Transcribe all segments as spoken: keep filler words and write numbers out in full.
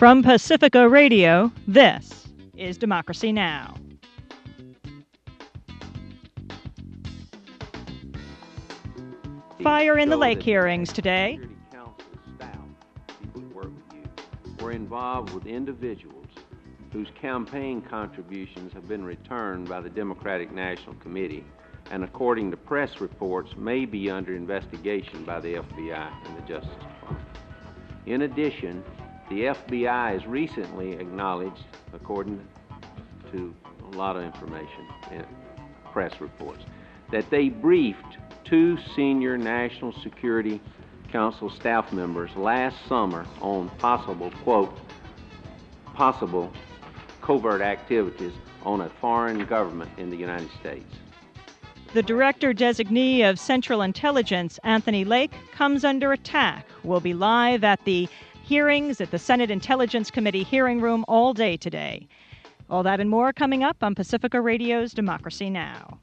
From Pacifica Radio, this is Democracy Now! Fire in the Lake hearings today. Council staff, people who work with you, were involved with individuals whose campaign contributions have been returned by the Democratic National Committee and, according to press reports, may be under investigation by the F B I and the Justice Department. In addition, the F B I has recently acknowledged, according to a lot of information in press reports, that they briefed two senior National Security Council staff members last summer on possible, quote, possible covert activities on a foreign government in the United States. The director designee of Central Intelligence, Anthony Lake, comes under attack. We'll be live at the hearings at the Senate Intelligence Committee hearing room all day today. All that and more coming up on Pacifica Radio's Democracy Now!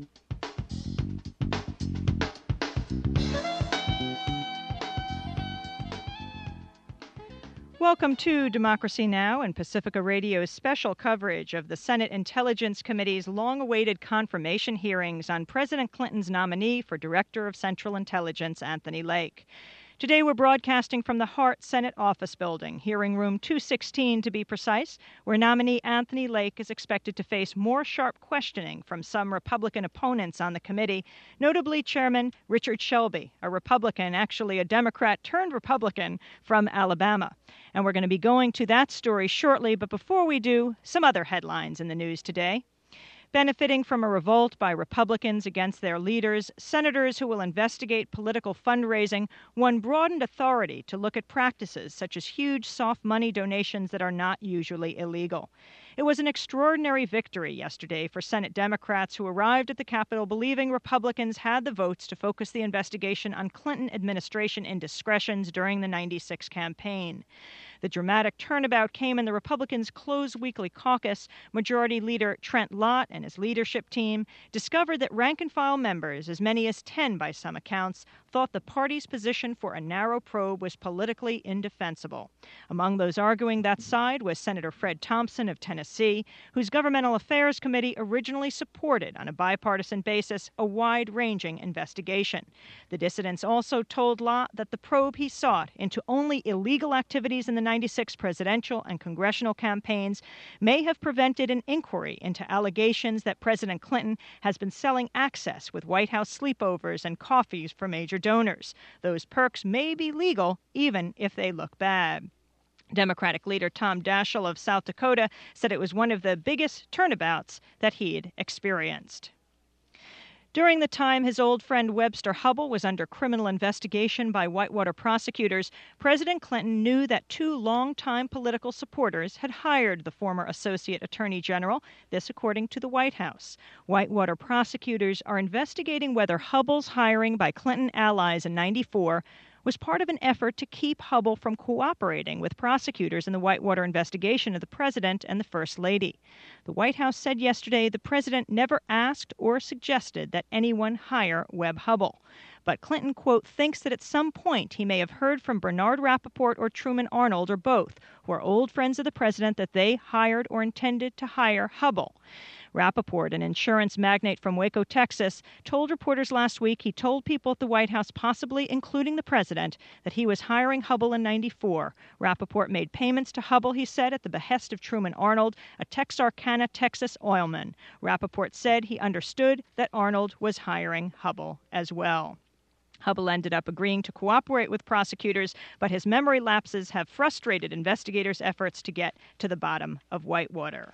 Welcome to Democracy Now! And Pacifica Radio's special coverage of the Senate Intelligence Committee's long-awaited confirmation hearings on President Clinton's nominee for Director of Central Intelligence, Anthony Lake. Today we're broadcasting from the Hart Senate Office Building, hearing room two sixteen to be precise, where nominee Anthony Lake is expected to face more sharp questioning from some Republican opponents on the committee, notably Chairman Richard Shelby, a Republican, actually a Democrat turned Republican from Alabama. And we're going to be going to that story shortly, but before we do, some other headlines in the news today. Benefiting from a revolt by Republicans against their leaders, senators who will investigate political fundraising won broadened authority to look at practices such as huge soft money donations that are not usually illegal. It was an extraordinary victory yesterday for Senate Democrats who arrived at the Capitol believing Republicans had the votes to focus the investigation on Clinton administration indiscretions during the ninety-six campaign. The dramatic turnabout came in the Republicans' closed weekly caucus. Majority Leader Trent Lott and his leadership team discovered that rank-and-file members, as many as ten by some accounts, thought the party's position for a narrow probe was politically indefensible. Among those arguing that side was Senator Fred Thompson of Tennessee, whose Governmental Affairs Committee originally supported, on a bipartisan basis, a wide-ranging investigation. The dissidents also told Lott that the probe he sought into only illegal activities in the ninety-six presidential and congressional campaigns may have prevented an inquiry into allegations that President Clinton has been selling access with White House sleepovers and coffees for major donors. Those perks may be legal, even if they look bad. Democratic leader Tom Daschle of South Dakota said it was one of the biggest turnabouts that he'd experienced. During the time his old friend Webster Hubbell was under criminal investigation by Whitewater prosecutors, President Clinton knew that two longtime political supporters had hired the former Associate Attorney General, this according to the White House. Whitewater prosecutors are investigating whether Hubbell's hiring by Clinton allies in ninety-four was part of an effort to keep Hubbell from cooperating with prosecutors in the Whitewater investigation of the president and the First Lady. The White House said yesterday the president never asked or suggested that anyone hire Webb Hubbell. But Clinton, quote, thinks that at some point he may have heard from Bernard Rappaport or Truman Arnold or both, who are old friends of the president, that they hired or intended to hire Hubbell. Rappaport, an insurance magnate from Waco, Texas, told reporters last week he told people at the White House, possibly including the president, that he was hiring Hubbell in ninety-four. Rappaport made payments to Hubbell, he said, at the behest of Truman Arnold, a Texarkana, Texas oilman. Rappaport said he understood that Arnold was hiring Hubbell as well. Hubbell ended up agreeing to cooperate with prosecutors, but his memory lapses have frustrated investigators' efforts to get to the bottom of Whitewater.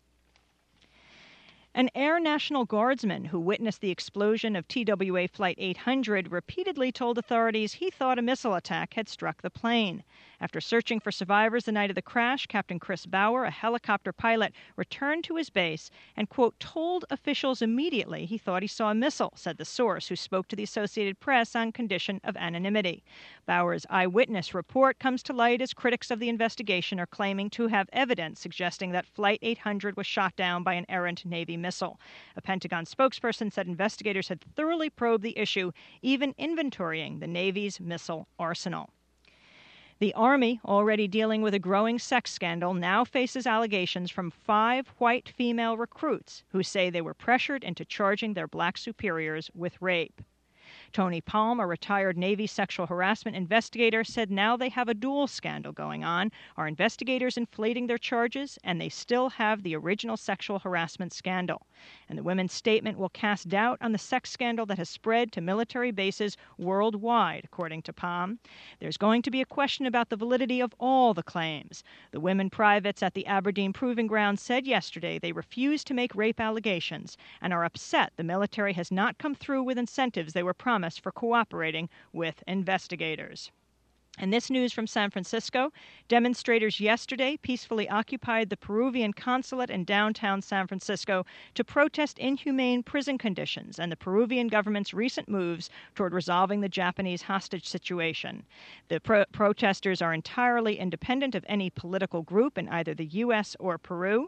An Air National Guardsman who witnessed the explosion of T W A Flight eight hundred repeatedly told authorities he thought a missile attack had struck the plane. After searching for survivors the night of the crash, Captain Chris Bauer, a helicopter pilot, returned to his base and, quote, told officials immediately he thought he saw a missile, said the source who spoke to the Associated Press on condition of anonymity. Bauer's eyewitness report comes to light as critics of the investigation are claiming to have evidence suggesting that Flight eight hundred was shot down by an errant Navy missile. A Pentagon spokesperson said investigators had thoroughly probed the issue, even inventorying the Navy's missile arsenal. The Army, already dealing with a growing sex scandal, now faces allegations from five white female recruits who say they were pressured into charging their black superiors with rape. Tony Palm, a retired Navy sexual harassment investigator, said now they have a dual scandal going on. Are investigators inflating their charges? And they still have the original sexual harassment scandal. And the women's statement will cast doubt on the sex scandal that has spread to military bases worldwide, according to Palm. There's going to be a question about the validity of all the claims. The women privates at the Aberdeen Proving Ground said yesterday they refuse to make rape allegations and are upset the military has not come through with incentives they were promised for cooperating with investigators. And this news from San Francisco. Demonstrators yesterday peacefully occupied the Peruvian consulate in downtown San Francisco to protest inhumane prison conditions and the Peruvian government's recent moves toward resolving the Japanese hostage situation. The pro- protesters are entirely independent of any political group in either the U S or Peru.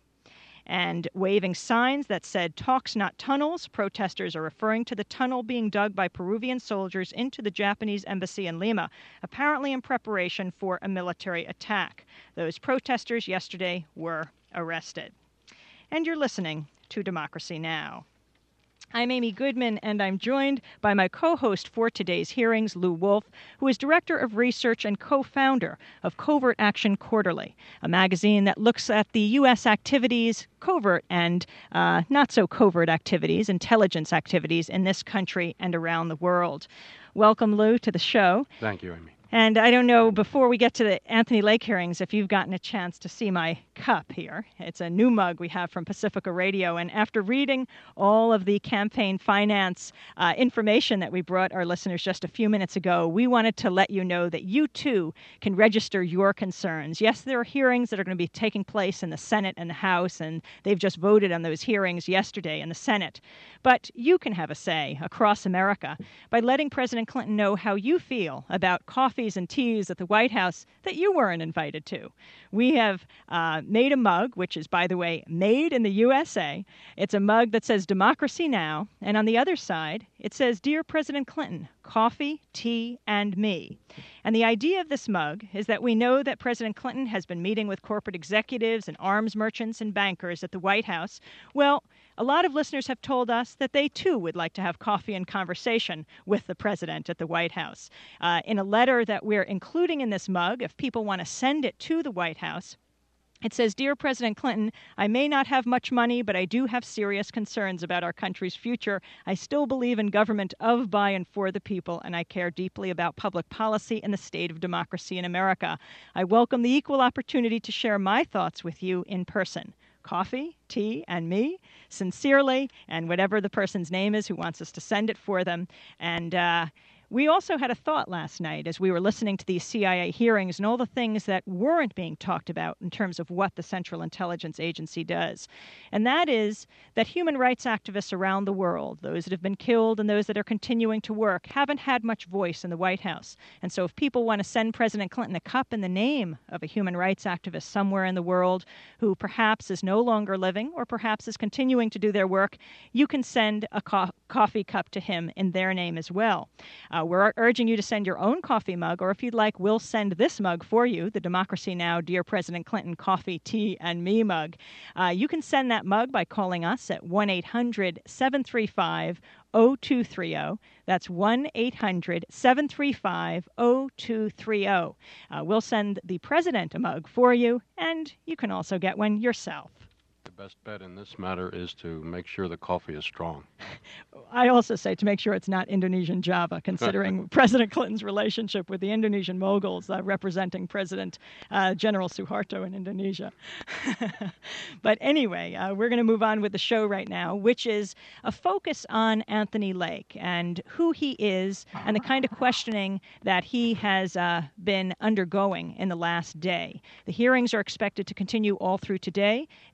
And waving signs that said "talks, not tunnels," protesters are referring to the tunnel being dug by Peruvian soldiers into the Japanese embassy in Lima, apparently in preparation for a military attack. Those protesters yesterday were arrested. And you're listening to Democracy Now! I'm Amy Goodman, and I'm joined by my co-host for today's hearings, Lou Wolf, who is Director of Research and co-founder of Covert Action Quarterly, a magazine that looks at the U S activities, covert and uh, not-so-covert activities, intelligence activities in this country and around the world. Welcome, Lou, to the show. Thank you, Amy. And I don't know, before we get to the Anthony Lake hearings, if you've gotten a chance to see my cup here. It's a new mug we have from Pacifica Radio. And after reading all of the campaign finance uh, information that we brought our listeners just a few minutes ago, we wanted to let you know that you, too, can register your concerns. Yes, there are hearings that are going to be taking place in the Senate and the House, and they've just voted on those hearings yesterday in the Senate. But you can have a say across America by letting President Clinton know how you feel about coffees and teas at the White House that you weren't invited to. We have uh, made a mug, which is, by the way, made in the U S A. It's a mug that says Democracy Now! And on the other side, it says, Dear President Clinton, coffee, tea, and me. And the idea of this mug is that we know that President Clinton has been meeting with corporate executives and arms merchants and bankers at the White House. Well, a lot of listeners have told us that they, too, would like to have coffee and conversation with the president at the White House. Uh, in a letter that we're including in this mug, if people want to send it to the White House, it says, Dear President Clinton, I may not have much money, but I do have serious concerns about our country's future. I still believe in government of, by, and for the people, and I care deeply about public policy and the state of democracy in America. I welcome the equal opportunity to share my thoughts with you in person. Coffee, tea, and me, sincerely, and whatever the person's name is who wants us to send it for them. And uh, we also had a thought last night as we were listening to these C I A hearings and all the things that weren't being talked about in terms of what the Central Intelligence Agency does. And that is that human rights activists around the world, those that have been killed and those that are continuing to work, haven't had much voice in the White House. And so if people want to send President Clinton a cup in the name of a human rights activist somewhere in the world who perhaps is no longer living or perhaps is continuing to do their work, you can send a co- coffee cup to him in their name as well. Uh, we're urging you to send your own coffee mug, or if you'd like, we'll send this mug for you, the Democracy Now! Dear President Clinton Coffee, Tea, and Me mug. Uh, you can send that mug by calling us at one eight hundred seven three five oh two three oh. That's one eight hundred seven three five oh two three oh. Uh, we'll send the president a mug for you, and you can also get one yourself. The best bet in this matter is to make sure the coffee is strong. I also say to make sure it's not Indonesian Java, considering President Clinton's relationship with the Indonesian moguls uh, representing President uh, General Suharto in Indonesia. But anyway, uh, we're going to move on with the show right now, which is a focus on Anthony Lake and who he is and the kind of questioning that he has uh, been undergoing in the last day. The hearings are expected to continue all through today. Uh, tomorrow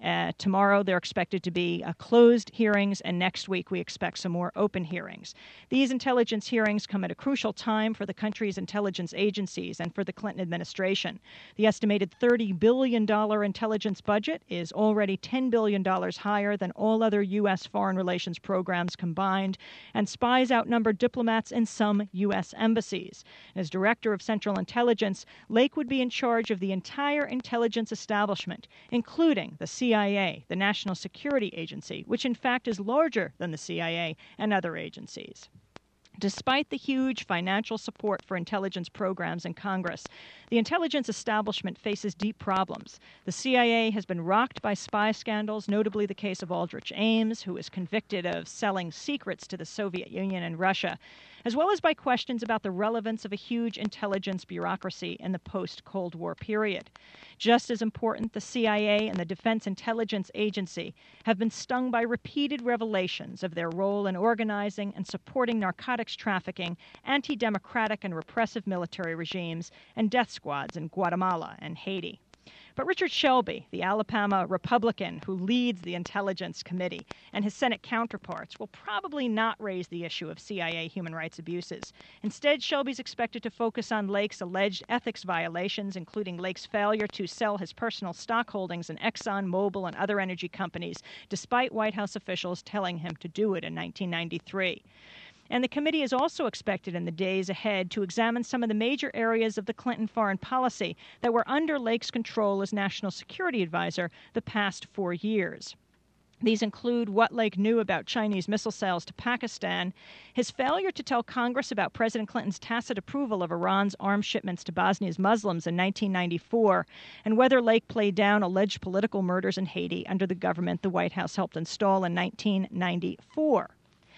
tomorrow they're expected to be uh, closed hearings, and next week we expect some more open hearings. These intelligence hearings come at a crucial time for the country's intelligence agencies and for the Clinton administration. The estimated thirty billion dollars intelligence budget is already ten billion dollars higher than all other U S foreign relations programs combined, and spies outnumber diplomats in some U S embassies. As Director of Central Intelligence, Lake would be in charge of the entire intelligence establishment, including the C I A, the National Security Agency, which in fact is larger than the C I A and other agencies. Despite the huge financial support for intelligence programs in Congress, the intelligence establishment faces deep problems. The C I A has been rocked by spy scandals, notably the case of Aldrich Ames, who was convicted of selling secrets to the Soviet Union and Russia, as well as by questions about the relevance of a huge intelligence bureaucracy in the post-Cold War period. Just as important, the C I A and the Defense Intelligence Agency have been stung by repeated revelations of their role in organizing and supporting narcotics trafficking, anti-democratic and repressive military regimes, and death squads in Guatemala and Haiti. But Richard Shelby, the Alabama Republican who leads the Intelligence Committee, and his Senate counterparts will probably not raise the issue of C I A human rights abuses. Instead, Shelby's expected to focus on Lake's alleged ethics violations, including Lake's failure to sell his personal stock holdings in Exxon, Mobil, and other energy companies, despite White House officials telling him to do it in nineteen ninety-three. And the committee is also expected in the days ahead to examine some of the major areas of the Clinton foreign policy that were under Lake's control as National Security Advisor the past four years. These include what Lake knew about Chinese missile sales to Pakistan, his failure to tell Congress about President Clinton's tacit approval of Iran's arms shipments to Bosnia's Muslims in nineteen ninety-four, and whether Lake played down alleged political murders in Haiti under the government the White House helped install in nineteen ninety-four.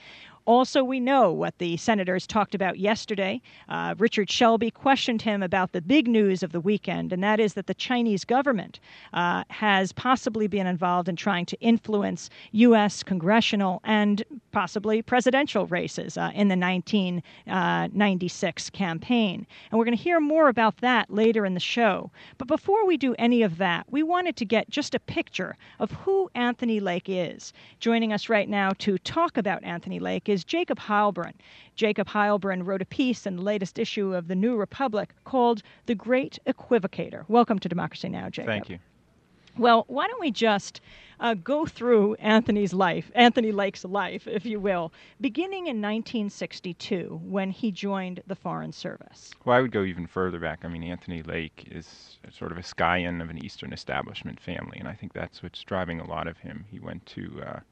Also, we know what the senators talked about yesterday. Uh, Richard Shelby questioned him about the big news of the weekend, and that is that the Chinese government uh, has possibly been involved in trying to influence U S congressional and possibly presidential races uh, in the nineteen ninety-six campaign. And we're going to hear more about that later in the show. But before we do any of that, we wanted to get just a picture of who Anthony Lake is. Joining us right now to talk about Anthony Lake is Jacob Heilbrunn. Jacob Heilbrunn wrote a piece in the latest issue of the New Republic called The Great Equivocator. Welcome to Democracy Now!, Jacob. Thank you. Well, why don't we just uh, go through Anthony's life, Anthony Lake's life, if you will, beginning in nineteen sixty-two when he joined the Foreign Service. Well, I would go even further back. I mean, Anthony Lake is sort of a scion of an Eastern establishment family, and I think that's what's driving a lot of him. He went to uh,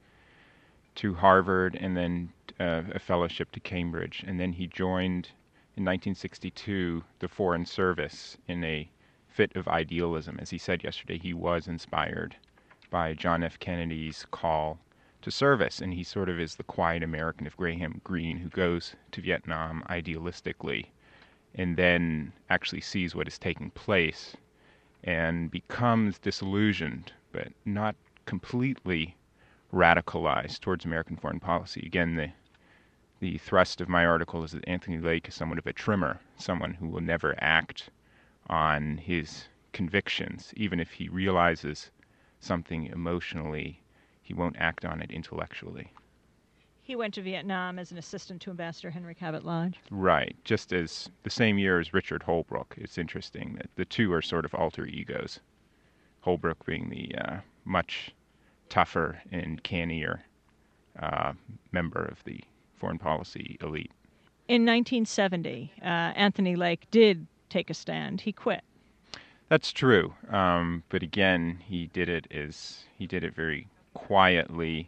to Harvard and then uh, a fellowship to Cambridge, and then he joined in nineteen sixty-two the Foreign Service in a fit of idealism. As he said yesterday, he was inspired by John F. Kennedy's call to service, and he sort of is the quiet American of Graham Greene who goes to Vietnam idealistically and then actually sees what is taking place and becomes disillusioned, but not completely radicalized towards American foreign policy. Again, the the thrust of my article is that Anthony Lake is somewhat of a trimmer, someone who will never act on his convictions. Even if he realizes something emotionally, he won't act on it intellectually. He went to Vietnam as an assistant to Ambassador Henry Cabot Lodge. Right, just as the same year as Richard Holbrooke. It's interesting that the two are sort of alter egos. Holbrooke being the uh, much tougher and cannier uh, member of the foreign policy elite. In nineteen seventy, uh, Anthony Lake did take a stand. He quit. That's true, um, but again, he did it as he did it very quietly,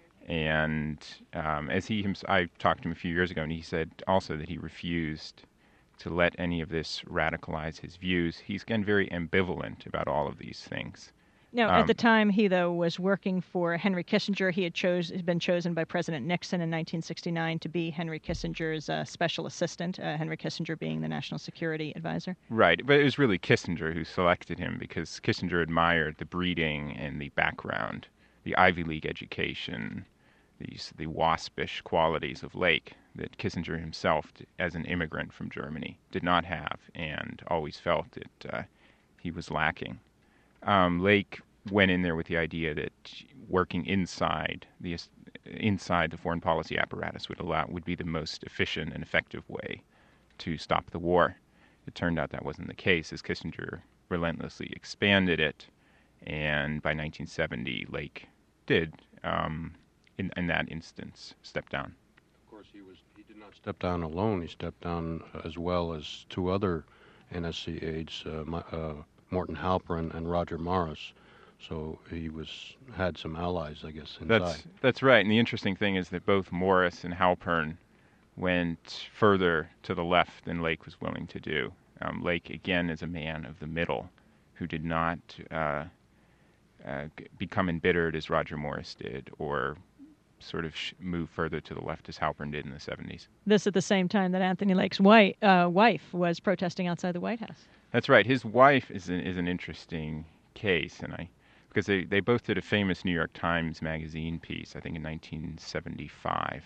and um, as he himself, I talked to him a few years ago, and he said also that he refused to let any of this radicalize his views. He's again very ambivalent about all of these things. Now, Um, at the time, he, though, was working for Henry Kissinger. He had chose, had been chosen by President Nixon in nineteen sixty-nine to be Henry Kissinger's uh, special assistant, uh, Henry Kissinger being the National Security Advisor. Right, but it was really Kissinger who selected him because Kissinger admired the breeding and the background, the Ivy League education, these the waspish qualities of Lake that Kissinger himself, as an immigrant from Germany, did not have and always felt that uh, he was lacking. Um, Lake went in there with the idea that working inside the inside the foreign policy apparatus would allow would be the most efficient and effective way to stop the war. It turned out that wasn't the case, as Kissinger relentlessly expanded it, and by nineteen seventy, Lake did, um, in, in that instance, step down. Of course, he was he did not step down alone. He stepped down as well as two other N S C aides, uh, uh, Morton Halperin and Roger Morris. So he was had some allies, I guess, inside. That's that's right. And the interesting thing is that both Morris and Halpern went further to the left than Lake was willing to do. Um, Lake, again, is a man of the middle who did not uh, uh, become embittered as Roger Morris did, or sort of sh- move further to the left as Halpern did in the seventies. This at the same time that Anthony Lake's wife, uh, wife was protesting outside the White House. That's right. His wife is an, is an interesting case, and I because they, they both did a famous New York Times Magazine piece, I think in nineteen seventy-five.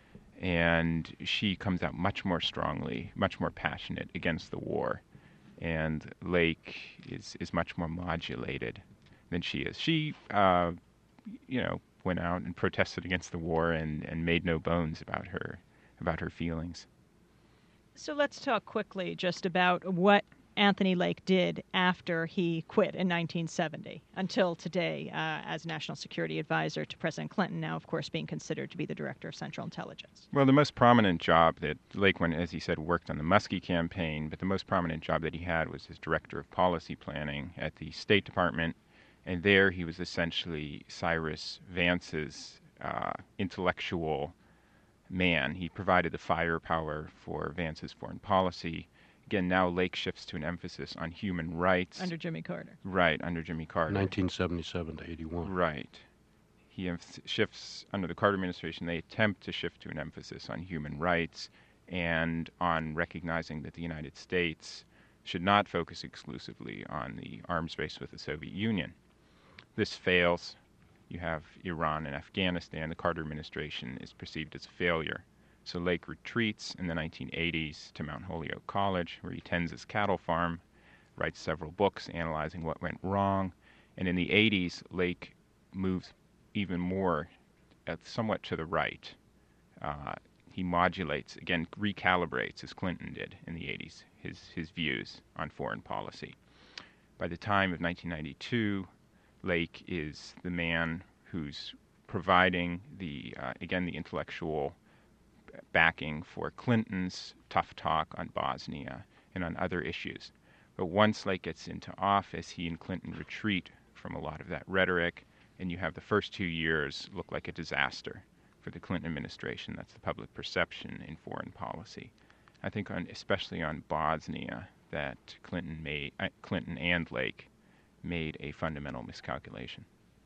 And she comes out much more strongly, much more passionate against the war. And Lake is, is much more modulated than she is. She, uh, you know, went out and protested against the war and, and made no bones about her about her feelings. So let's talk quickly just about what Anthony Lake did after he quit in nineteen seventy until today uh, as National Security Advisor to President Clinton, now, of course, being considered to be the Director of Central Intelligence. Well, the most prominent job that Lake, when, as he said, worked on the Muskie campaign, but the most prominent job that he had was as Director of Policy Planning at the State Department, and there he was essentially Cyrus Vance's uh, intellectual man. He provided the firepower for Vance's foreign policy. Again, now Lake shifts to an emphasis on human rights. Under Jimmy Carter. Right, under Jimmy Carter. nineteen seventy-seven to eighty-one. Right. He emph- shifts, under the Carter administration, they attempt to shift to an emphasis on human rights and on recognizing that the United States should not focus exclusively on the arms race with the Soviet Union. This fails. You have Iran and Afghanistan. The Carter administration is perceived as a failure. So Lake retreats in the nineteen eighties to Mount Holyoke College, where he tends his cattle farm, writes several books analyzing what went wrong. And in the eighties, Lake moves even more, uh, somewhat to the right. Uh, he modulates, again, recalibrates, as Clinton did in the eighties, his, his views on foreign policy. By the time of nineteen ninety-two, Lake is the man who's providing, the uh, again, the intellectual backing for Clinton's tough talk on Bosnia and on other issues. But once Lake gets into office, he and Clinton retreat from a lot of that rhetoric, and you have the first two years look like a disaster for the Clinton administration. That's the public perception in foreign policy. I think, on, especially on Bosnia, that Clinton made, uh, Clinton and Lake made a fundamental miscalculation.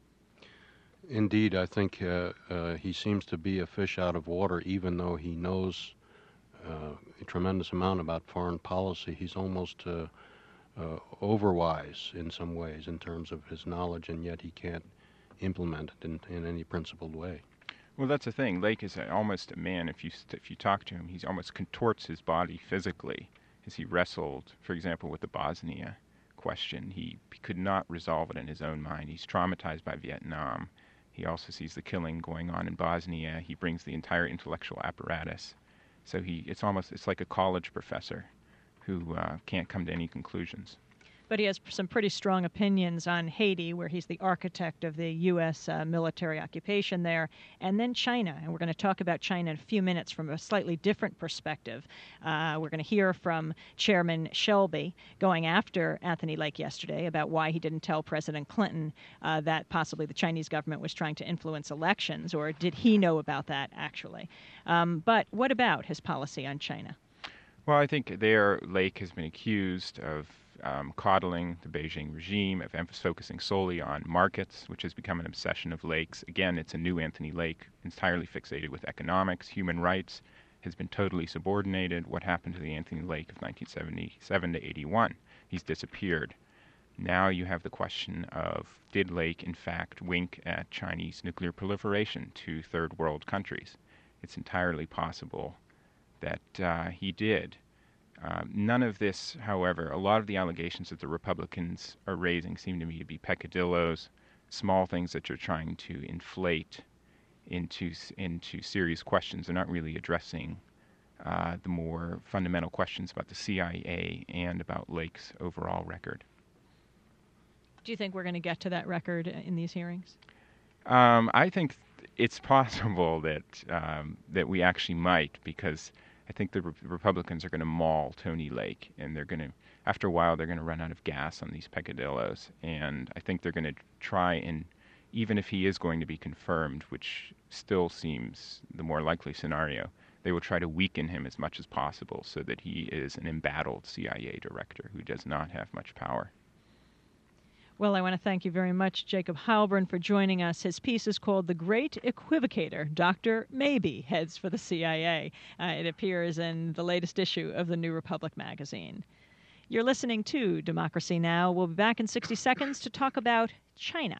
Indeed, I think uh, uh, he seems to be a fish out of water, even though he knows uh, a tremendous amount about foreign policy. He's almost uh, uh, overwise in some ways in terms of his knowledge, and yet he can't implement it in, in any principled way. Well, that's the thing. Lake is a, almost a man. If you if you talk to him, he almost contorts his body physically as he wrestled, for example, with the Bosnia question. He, he could not resolve it in his own mind. He's traumatized by Vietnam. He also sees the killing going on in Bosnia. He brings the entire intellectual apparatus. So he it's almost it's like a college professor who uh, can't come to any conclusions. But he has some pretty strong opinions on Haiti, where he's the architect of the U S uh, military occupation there, and then China. And we're going to talk about China in a few minutes from a slightly different perspective. Uh, we're going to hear from Chairman Shelby going after Anthony Lake yesterday about why he didn't tell President Clinton uh, that possibly the Chinese government was trying to influence elections, or did he know about that actually? Um, but what about his policy on China? Well, I think there Lake has been accused of Um, coddling the Beijing regime, of emphasis focusing solely on markets, which has become an obsession of Lake's. Again, it's a new Anthony Lake, entirely fixated with economics. Human rights has been totally subordinated. What happened to the Anthony Lake of nineteen seventy-seven to eighty-one? He's disappeared. Now you have the question of, did Lake, in fact, wink at Chinese nuclear proliferation to third world countries? It's entirely possible that uh, he did. Uh, none of this, however, a lot of the allegations that the Republicans are raising seem to me to be peccadillos. small things that you're trying to inflate into into serious questions. They're not really addressing uh, the more fundamental questions about the C I A and about Lake's overall record. Do you think we're going to get to that record in these hearings? Um, I think it's possible that um, that we actually might, because I think the re- Republicans are going to maul Tony Lake, and they're going to, after a while, they're going to run out of gas on these peccadillos, and I think they're going to try and, even if he is going to be confirmed, which still seems the more likely scenario, they will try to weaken him as much as possible so that he is an embattled C I A director who does not have much power. Well, I want to thank you very much, Jacob Heilbrunn, for joining us. His piece is called The Great Equivocator, Doctor Maybe Heads for the C I A. Uh, it appears in the latest issue of the New Republic magazine. You're listening to Democracy Now! We'll be back in sixty seconds to talk about China.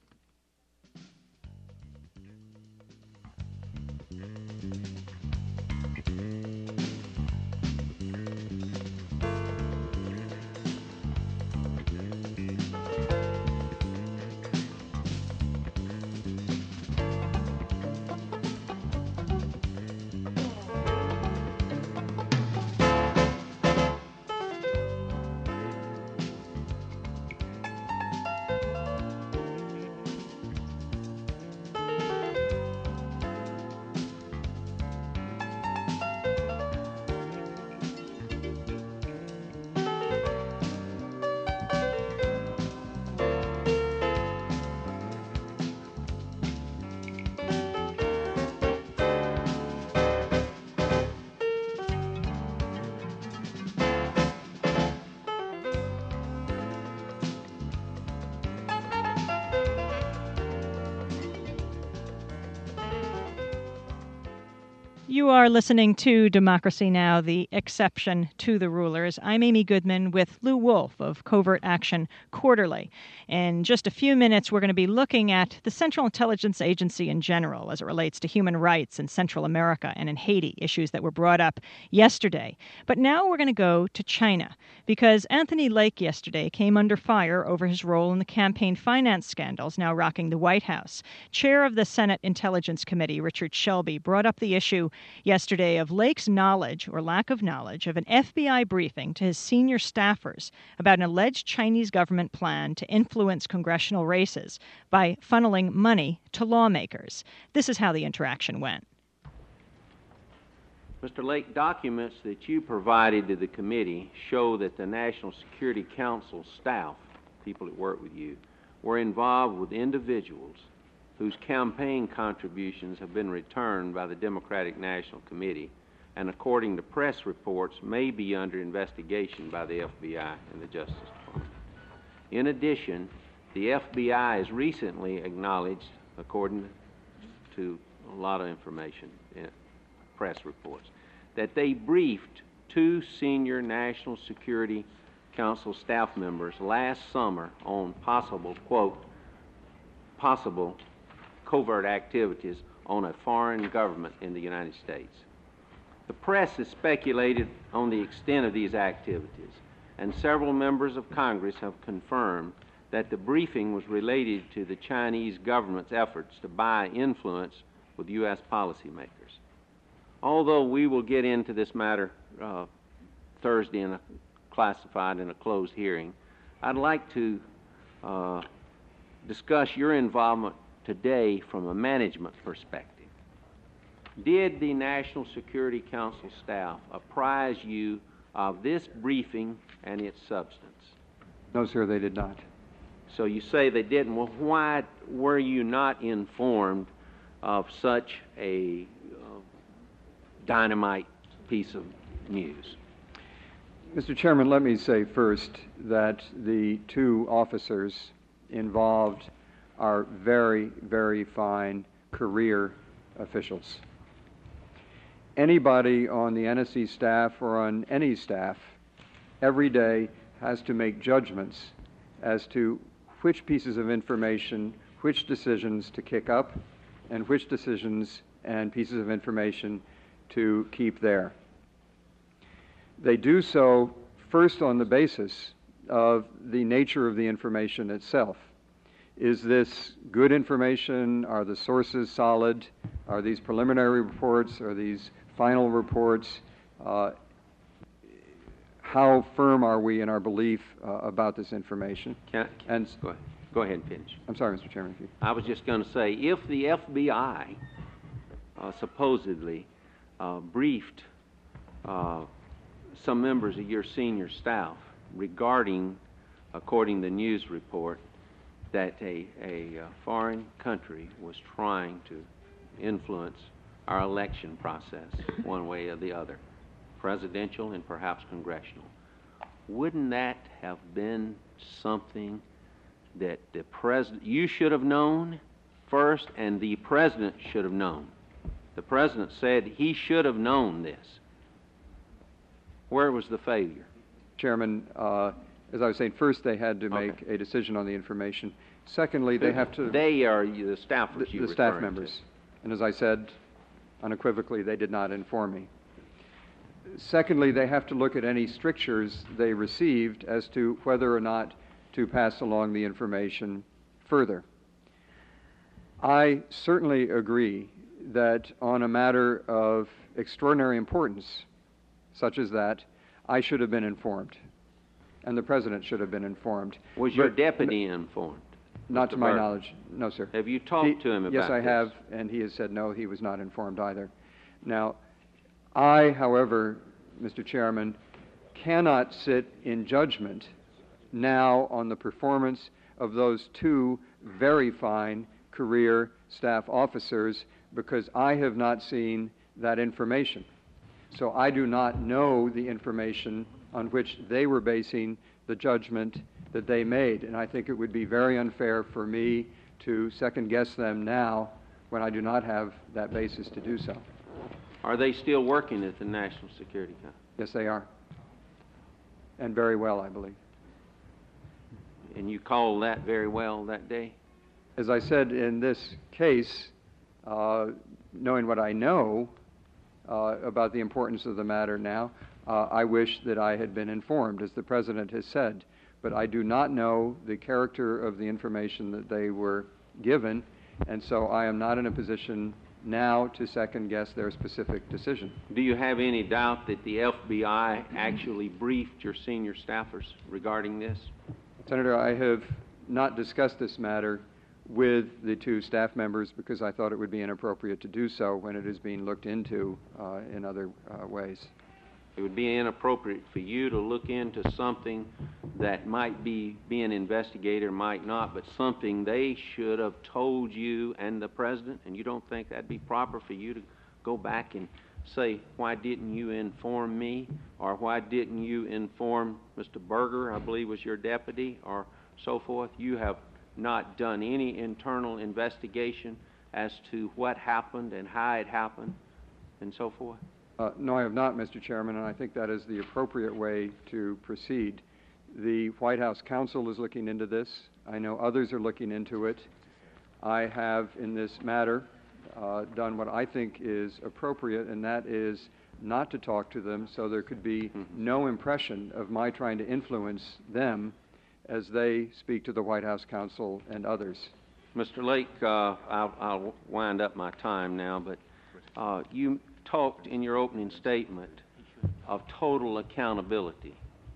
You are listening to Democracy Now!, the exception to the rulers. I'm Amy Goodman with Lou Wolf of Covert Action Quarterly. In just a few minutes, we're going to be looking at the Central Intelligence Agency in general as it relates to human rights in Central America and in Haiti, issues that were brought up yesterday. But now we're going to go to China, because Anthony Lake yesterday came under fire over his role in the campaign finance scandals now rocking the White House. Chair of the Senate Intelligence Committee, Richard Shelby, brought up the issue yesterday of Lake's knowledge or lack of knowledge of an F B I briefing to his senior staffers about an alleged Chinese government plan to influence congressional races by funneling money to lawmakers. This is how the interaction went. Mister Lake, documents that you provided to the committee show that the National Security Council staff, people that work with you, were involved with individuals whose campaign contributions have been returned by the Democratic National Committee and, according to press reports, may be under investigation by the F B I and the Justice Department. In addition, the F B I has recently acknowledged, according to a lot of information in press reports, that they briefed two senior National Security Council staff members last summer on possible, quote, possible covert activities on a foreign government in the United States. The press has speculated on the extent of these activities, and several members of Congress have confirmed that the briefing was related to the Chinese government's efforts to buy influence with U S policymakers. Although we will get into this matter uh, Thursday in a classified in a closed hearing, I'd like to uh, discuss your involvement today from a management perspective. Did the National Security Council staff apprise you of this briefing and its substance? No, sir, they did not. So you say they didn't. Well, why were you not informed of such a uh, dynamite piece of news? Mister Chairman, let me say first that the two officers involved are very, very fine career officials. Anybody on the N S C staff or on any staff every day has to make judgments as to which pieces of information, which decisions to kick up, and which decisions and pieces of information to keep there. They do so first on the basis of the nature of the information itself. Is this good information? Are the sources solid? Are these preliminary reports? Are these final reports? Uh, how firm are we in our belief uh, about this information? Can, can, and go ahead. Go ahead and finish. I'm sorry, Mister Chairman. If you... I was just going to say, if the F B I uh, supposedly uh, briefed uh, some members of your senior staff regarding, according to the news report, that a, a uh, foreign country was trying to influence our election process one way or the other, presidential and perhaps congressional, wouldn't that have been something that the president, you should have known first, and the president should have known? The president said he should have known this. Where was the failure? Chairman, uh, as I was saying, first they had to make okay. a decision on the information. Secondly, they have to... They are the staffers the, you The staff to. members. And as I said, unequivocally, they did not inform me. Secondly, they have to look at any strictures they received as to whether or not to pass along the information further. I certainly agree that on a matter of extraordinary importance, such as that, I should have been informed, and the President should have been informed. Was your deputy informed? Not to my knowledge, no, sir. Have you talked he, to him about Yes, I this? have, and he has said no, he was not informed either. Now, I, however, Mister Chairman, cannot sit in judgment now on the performance of those two very fine career staff officers because I have not seen that information. So I do not know the information on which they were basing the judgment that they made, and I think it would be very unfair for me to second-guess them now when I do not have that basis to do so. Are they still working at the National Security Council? Yes, they are, and very well, I believe. And you called that very well that day? As I said, in this case, uh, knowing what I know uh, about the importance of the matter now, uh, I wish that I had been informed, as the President has said. But I do not know the character of the information that they were given, and so I am not in a position now to second-guess their specific decision. Do you have any doubt that the F B I actually briefed your senior staffers regarding this? Senator, I have not discussed this matter with the two staff members because I thought it would be inappropriate to do so when it is being looked into uh, in other uh, ways. It would be inappropriate for you to look into something that might be being investigated or might not, but something they should have told you and the President, and you don't think that'd be proper for you to go back and say, why didn't you inform me, or why didn't you inform Mister Berger, I believe was your deputy, or so forth? You have not done any internal investigation as to what happened and how it happened and so forth? Uh, no, I have not, Mister Chairman, and I think that is the appropriate way to proceed. The White House counsel is looking into this. I know others are looking into it. I have, in this matter, uh, done what I think is appropriate, and that is not to talk to them so there could be mm-hmm. no impression of my trying to influence them as they speak to the White House counsel and others. Mister Lake, uh, I'll, I'll wind up my time now, but uh, you talked in your opening statement of total accountability.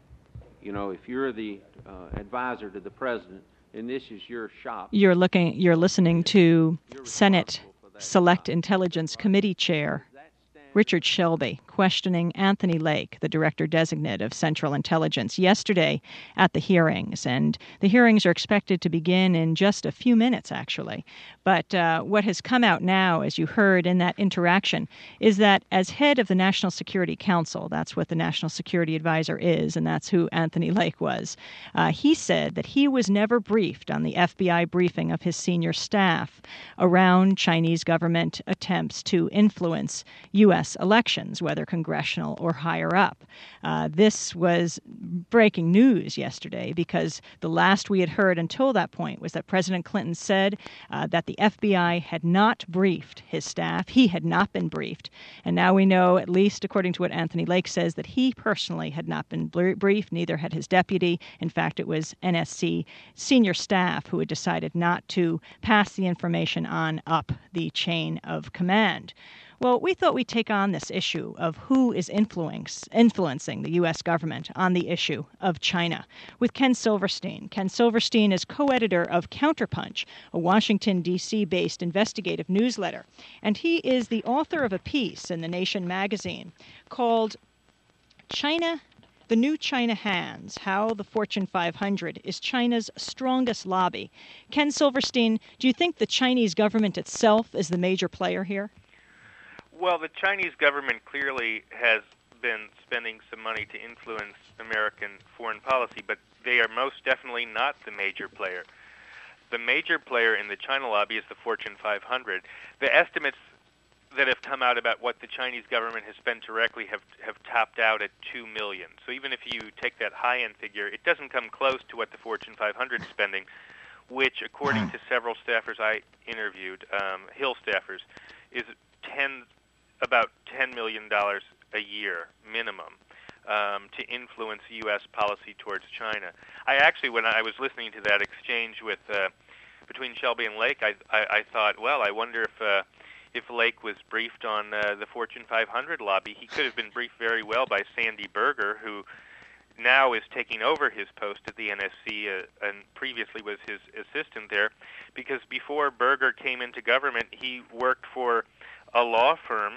You know, if you're the uh, advisor to the President, and this is your shop. You're looking, you're listening to Senate Select Intelligence Committee Chair Richard Shelby questioning Anthony Lake, the Director-Designate of Central Intelligence, yesterday at the hearings. And the hearings are expected to begin in just a few minutes, actually. But uh, what has come out now, as you heard in that interaction, is that as head of the National Security Council, that's what the National Security Advisor is, and that's who Anthony Lake was, uh, he said that he was never briefed on the F B I briefing of his senior staff around Chinese government attempts to influence U S S elections, whether congressional or higher up. Uh, this was breaking news yesterday because the last we had heard until that point was that President Clinton said uh, that the F B I had not briefed his staff. He had not been briefed. And now we know, at least according to what Anthony Lake says, that he personally had not been briefed, neither had his deputy. In fact, it was N S C senior staff who had decided not to pass the information on up the chain of command. Well, we thought we'd take on this issue of who is influence, influencing the U S government on the issue of China with Ken Silverstein. Ken Silverstein is co-editor of Counterpunch, a Washington, D C-based investigative newsletter. And he is the author of a piece in The Nation magazine called China, The New China Hands, How the Fortune five hundred is China's Strongest Lobby. Ken Silverstein, do you think the Chinese government itself is the major player here? Well, the Chinese government clearly has been spending some money to influence American foreign policy, but they are most definitely not the major player. The major player in the China lobby is the Fortune five hundred. The estimates that have come out about what the Chinese government has spent directly have have topped out at two million dollars. So even if you take that high-end figure, it doesn't come close to what the Fortune five hundred is spending, which, according to several staffers I interviewed, um, Hill staffers, is ten about ten million dollars a year minimum um, to influence U S policy towards China. I actually, when I was listening to that exchange with uh, between Shelby and Lake, I, I, I thought, well, I wonder if uh, if Lake was briefed on uh, the Fortune five hundred lobby. He could have been briefed very well by Sandy Berger, who now is taking over his post at the N S C uh, and previously was his assistant there, because before Berger came into government, he worked for a law firm,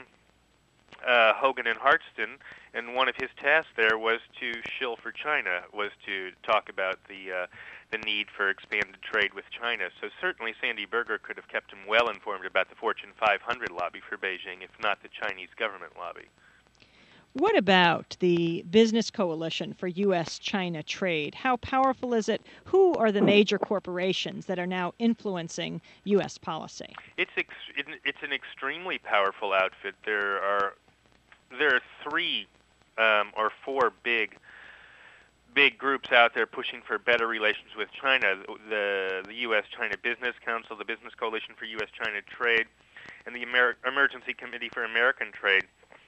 uh, Hogan and Hartston, and one of his tasks there was to shill for China, was to talk about the uh, the need for expanded trade with China. So certainly Sandy Berger could have kept him well informed about the Fortune five hundred lobby for Beijing, if not the Chinese government lobby. What about the Business Coalition for U S China Trade? How powerful is it? Who are the major corporations that are now influencing U S policy? It's ex- it's an extremely powerful outfit. There are there are three um, or four big big groups out there pushing for better relations with China: the the U S China Business Council, the Business Coalition for U S China Trade, and the Amer- Emergency Committee for American Trade.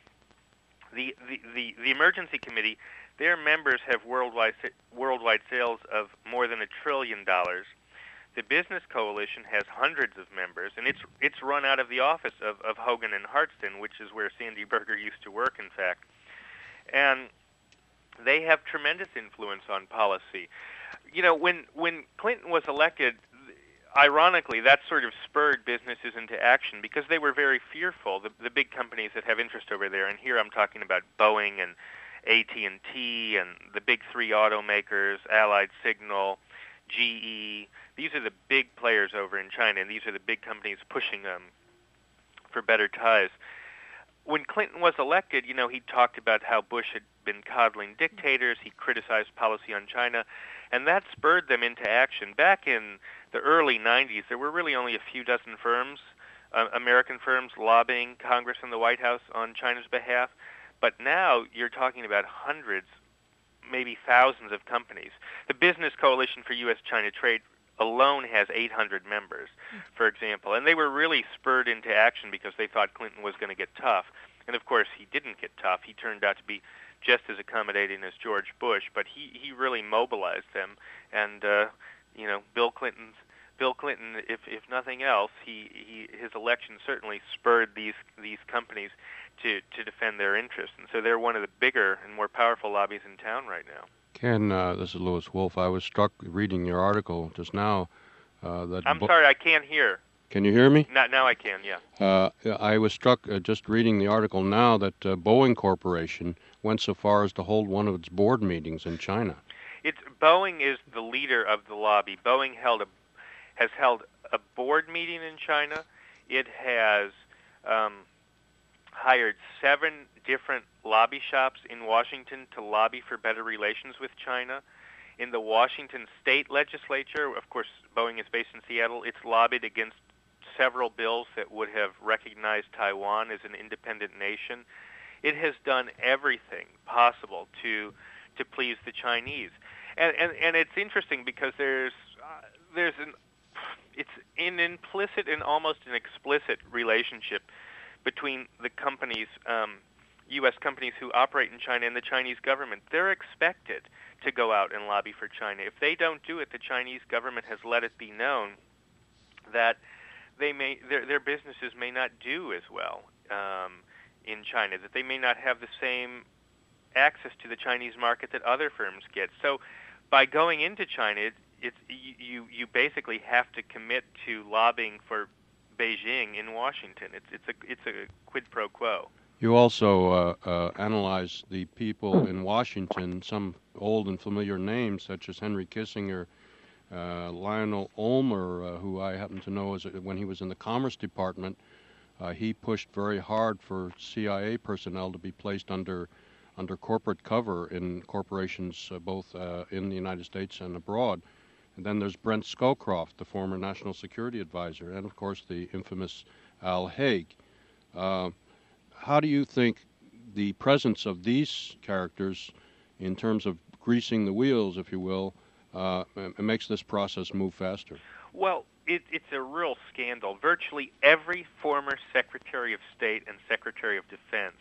The, the, the, the Emergency Committee, their members have worldwide worldwide sales of more than a trillion dollars. The Business Coalition has hundreds of members, and it's it's run out of the office of, of Hogan and Hartston, which is where Sandy Berger used to work, in fact. And they have tremendous influence on policy. You know, when when Clinton was elected, ironically, that sort of spurred businesses into action because they were very fearful, the, the big companies that have interest over there. And here I'm talking about Boeing and A T and T and the big three automakers, Allied Signal, G E. These are the big players over in China, and these are the big companies pushing um, for better ties. When Clinton was elected, you know, he talked about how Bush had been coddling dictators. He criticized policy on China, and that spurred them into action. Back in the early nineties, there were really only a few dozen firms, uh, American firms, lobbying Congress and the White House on China's behalf. But now you're talking about hundreds, maybe thousands of companies. The Business Coalition for U S China Trade alone has eight hundred members, for example. And they were really spurred into action because they thought Clinton was going to get tough. And, of course, he didn't get tough. He turned out to be just as accommodating as George Bush, but he, he really mobilized them. And, uh, you know, Bill Clinton's Bill Clinton, if if nothing else, he, he his election certainly spurred these these companies to, to defend their interests. And so they're one of the bigger and more powerful lobbies in town right now. Ken, uh, this is Lewis Wolf. I was struck reading your article just now. Uh, that I'm bo- sorry, I can't hear. Can you hear me? Not now I can, yeah. Uh, I was struck uh, just reading the article now that uh, Boeing Corporation went so far as to hold one of its board meetings in China. It's Boeing is the leader of the lobby. Boeing held a has held a board meeting in China. It has um, hired seven different lobby shops in Washington to lobby for better relations with China. In the Washington state legislature, of course, Boeing is based in Seattle, it's lobbied against several bills that would have recognized Taiwan as an independent nation. It has done everything possible to to please the Chinese, and and, and it's interesting because there's uh, there's an it's an implicit and almost an explicit relationship between the companies, um, U S companies who operate in China and the Chinese government. They're expected to go out and lobby for China. If they don't do it, the Chinese government has let it be known that they may their their businesses may not do as well um, in China, that they may not have the same access to the Chinese market that other firms get. So by going into China, it, it's you you basically have to commit to lobbying for Beijing in Washington. It's it's a it's a quid pro quo. You also uh, uh, analyze the people in Washington, some old and familiar names such as Henry Kissinger, uh, Lionel Ulmer, uh, who I happen to know as a, when he was in the Commerce Department. Uh, he pushed very hard for C I A personnel to be placed under under corporate cover in corporations uh, both uh, in the United States and abroad. And then there's Brent Scowcroft, the former National Security Advisor, and of course the infamous Al Haig. Uh, how do you think the presence of these characters, in terms of greasing the wheels, if you will, uh, makes this process move faster? Well, it, it's a real scandal. Virtually every former Secretary of State and Secretary of Defense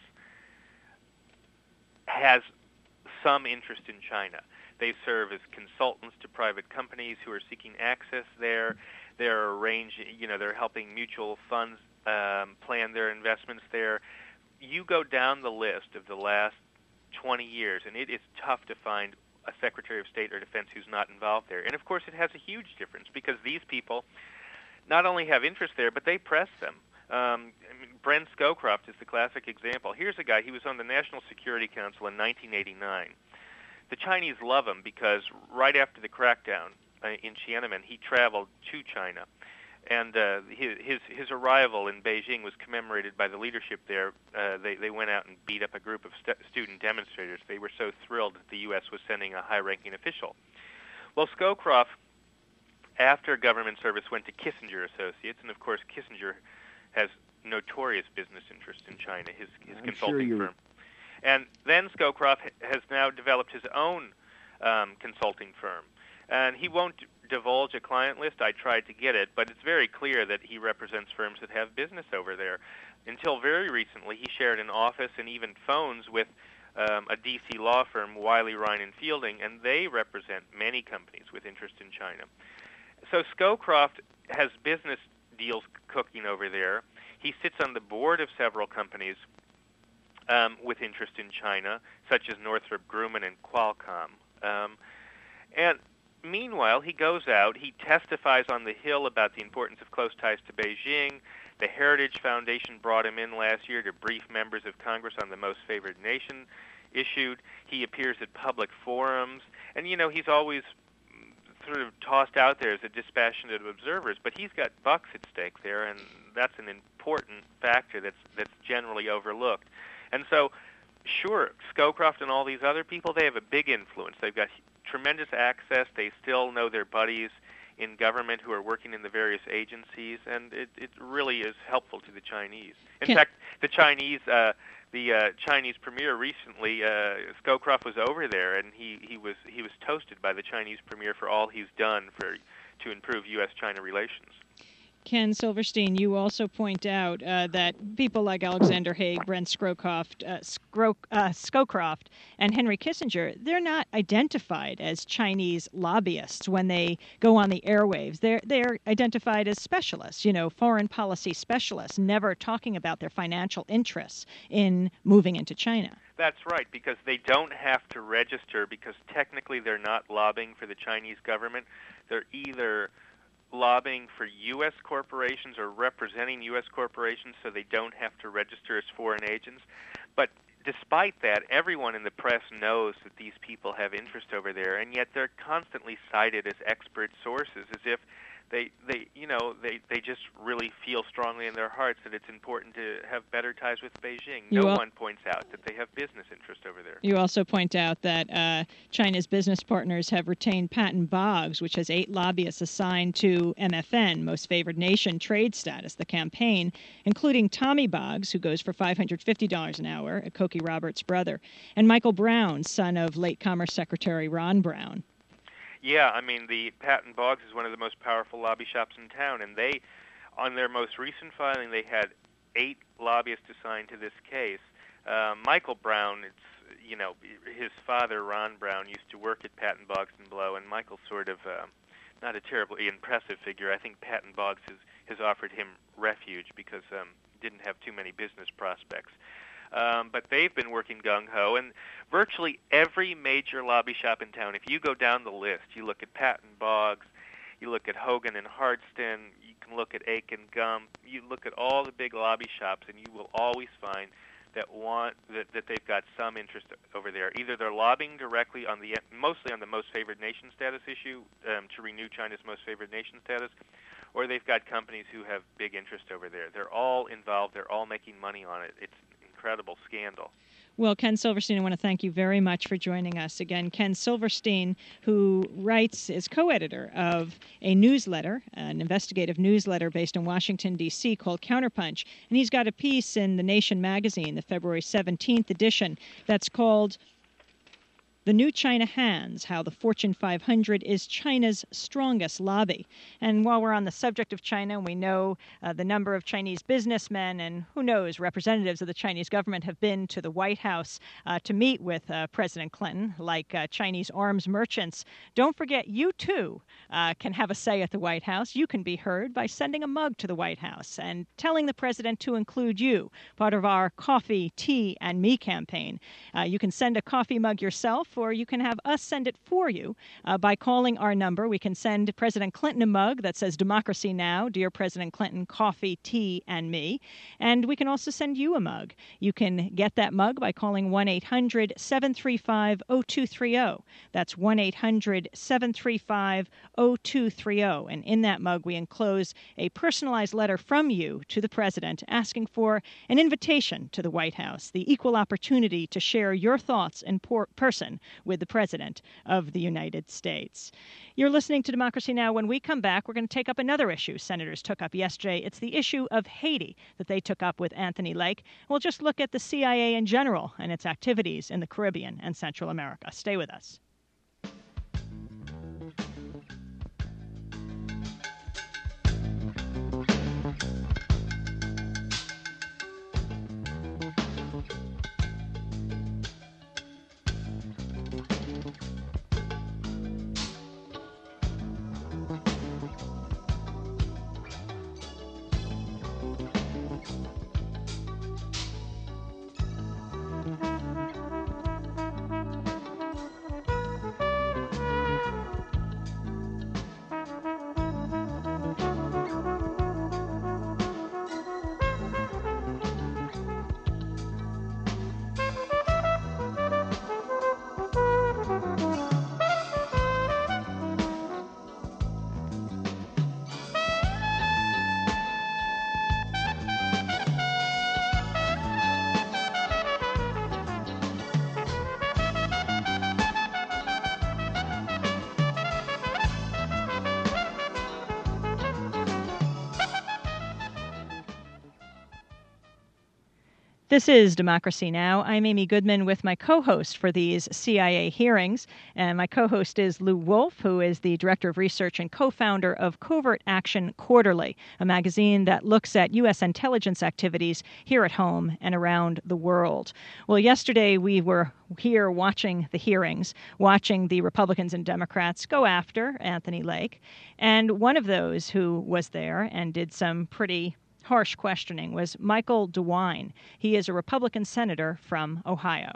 has some interest in China. They serve as consultants to private companies who are seeking access there. They're arranging, you know, they're helping mutual funds um, plan their investments there. You go down the list of the last twenty years, and it is tough to find a Secretary of State or Defense who's not involved there. And of course, it has a huge difference because these people not only have interest there, but they press them. Um, I mean, Brent Scowcroft is the classic example. Here's a guy, he was on the National Security Council in nineteen eighty-nine. The Chinese love him because right after the crackdown uh, in Tiananmen, he traveled to China. And uh, his, his his arrival in Beijing was commemorated by the leadership there. Uh, they, they went out and beat up a group of st- student demonstrators. They were so thrilled that the U S was sending a high-ranking official. Well, Scowcroft, after government service, went to Kissinger Associates, and of course Kissinger has notorious business interests in China, his, his consulting sure firm. And then Scowcroft has now developed his own um, consulting firm. And he won't divulge a client list. I tried to get it, but it's very clear that he represents firms that have business over there. Until very recently, he shared an office and even phones with um, a D C law firm, Wiley, Ryan and Fielding, and they represent many companies with interest in China. So Scowcroft has business deals cooking over there. He sits on the board of several companies um, with interest in China, such as Northrop Grumman and Qualcomm. Um, and meanwhile, he goes out, he testifies on the Hill about the importance of close ties to Beijing. The Heritage Foundation brought him in last year to brief members of Congress on the most favored nation issued. He appears at public forums. And, you know, he's always sort of tossed out there as a dispassionate observer, but he's got bucks at stake there, and that's an important factor that's that's generally overlooked. And so, sure, Scowcroft and all these other people, they have a big influence. They've got tremendous access. They still know their buddies in government who are working in the various agencies, and it, it really is helpful to the Chinese. In Can- fact, the Chinese, uh, the uh, Chinese premier recently, uh, Scowcroft was over there, and he, he was he was toasted by the Chinese premier for all he's done for to improve U S China relations. Ken Silverstein, you also point out uh, that people like Alexander Haig, Brent Scowcroft, uh, Scro- uh, Scowcroft, and Henry Kissinger, they're not identified as Chinese lobbyists when they go on the airwaves. They're they're identified as specialists, you know, foreign policy specialists, never talking about their financial interests in moving into China. That's right, because they don't have to register because technically they're not lobbying for the Chinese government. They're either lobbying for U S corporations or representing U S corporations, so they don't have to register as foreign agents. But despite that, everyone in the press knows that these people have interest over there, and yet they're constantly cited as expert sources, as if they they you know they they just really feel strongly in their hearts that it's important to have better ties with Beijing. You no al- one points out that they have business interest over there. You also point out that uh, China's business partners have retained Patton Boggs, which has eight lobbyists assigned to M F N, Most Favored Nation trade status, the campaign, including Tommy Boggs, who goes for five hundred fifty dollars an hour, a Cokie Roberts' brother, and Michael Brown, son of late Commerce Secretary Ron Brown. Yeah, I mean, the Patton Boggs is one of the most powerful lobby shops in town, and they, on their most recent filing, they had eight lobbyists assigned to this case. Uh, Michael Brown, it's, you know, his father, Ron Brown, used to work at Patton Boggs and Blow, and Michael's sort of uh, not a terribly impressive figure. I think Patton Boggs has, has offered him refuge because um, didn't have too many business prospects. Um, but they've been working gung-ho, and virtually every major lobby shop in town, if you go down the list, you look at Patton Boggs, you look at Hogan and Hardston, you can look at Aiken Gump, you look at all the big lobby shops, and you will always find that want that, that they've got some interest over there. Either they're lobbying directly on the mostly on the most favored nation status issue um, to renew China's most favored nation status, or they've got companies who have big interest over there. They're all involved. They're all making money on it. It's incredible scandal. Well, Ken Silverstein, I want to thank you very much for joining us. Again, Ken Silverstein, who writes, is co-editor of a newsletter, an investigative newsletter based in Washington, D C called Counterpunch. And he's got a piece in The Nation magazine, the February seventeenth edition, that's called The New China Hands, How the Fortune five hundred is China's Strongest Lobby. And while we're on the subject of China, we know uh, the number of Chinese businessmen and, who knows, representatives of the Chinese government have been to the White House uh, to meet with uh, President Clinton, like uh, Chinese arms merchants. Don't forget, you too uh, can have a say at the White House. You can be heard by sending a mug to the White House and telling the president to include you, part of our Coffee, Tea, and Me campaign. Uh, you can send a coffee mug yourself, or you can have us send it for you uh, by calling our number. We can send President Clinton a mug that says Democracy Now!, Dear President Clinton, Coffee, Tea, and Me. And we can also send you a mug. You can get that mug by calling one eight hundred seven three five oh two three oh. That's one eight hundred seven three five oh two three oh. And in that mug, we enclose a personalized letter from you to the president asking for an invitation to the White House, the equal opportunity to share your thoughts in por- person with the President of the United States. You're listening to Democracy Now! When we come back, we're going to take up another issue senators took up yesterday. It's the issue of Haiti that they took up with Anthony Lake. We'll just look at the C I A in general and its activities in the Caribbean and Central America. Stay with us. This is Democracy Now! I'm Amy Goodman with my co-host for these C I A hearings. And my co-host is Lou Wolf, who is the Director of Research and co-founder of Covert Action Quarterly, a magazine that looks at U S intelligence activities here at home and around the world. Well, yesterday we were here watching the hearings, watching the Republicans and Democrats go after Anthony Lake. And one of those who was there and did some pretty harsh questioning was Michael DeWine. He is a Republican senator from Ohio.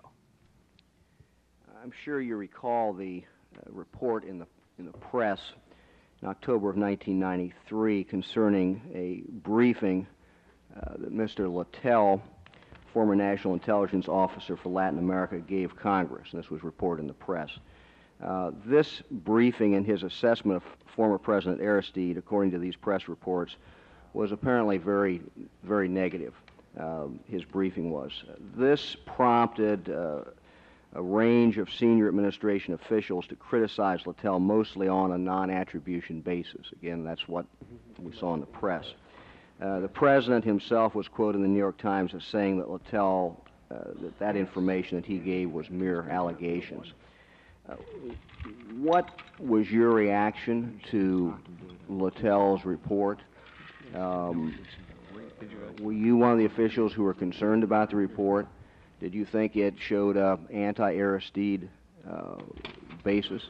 I'm sure you recall the uh, report in the in the press in October of nineteen ninety-three concerning a briefing uh, that Mister Littell, former National Intelligence Officer for Latin America, gave Congress. And this was reported in the press. Uh, this briefing and his assessment of former President Aristide, according to these press reports, was apparently very, very negative. Uh, his briefing was. This prompted uh, a range of senior administration officials to criticize Littell mostly on a non-attribution basis. Again, that's what we saw in the press. Uh, the president himself was quoted in the New York Times as saying that Littell, uh, that that information that he gave was mere allegations. Uh, what was your reaction to Littell's report? Um, were you one of the officials who were concerned about the report? Did you think it showed a anti-Aristide uh, basis?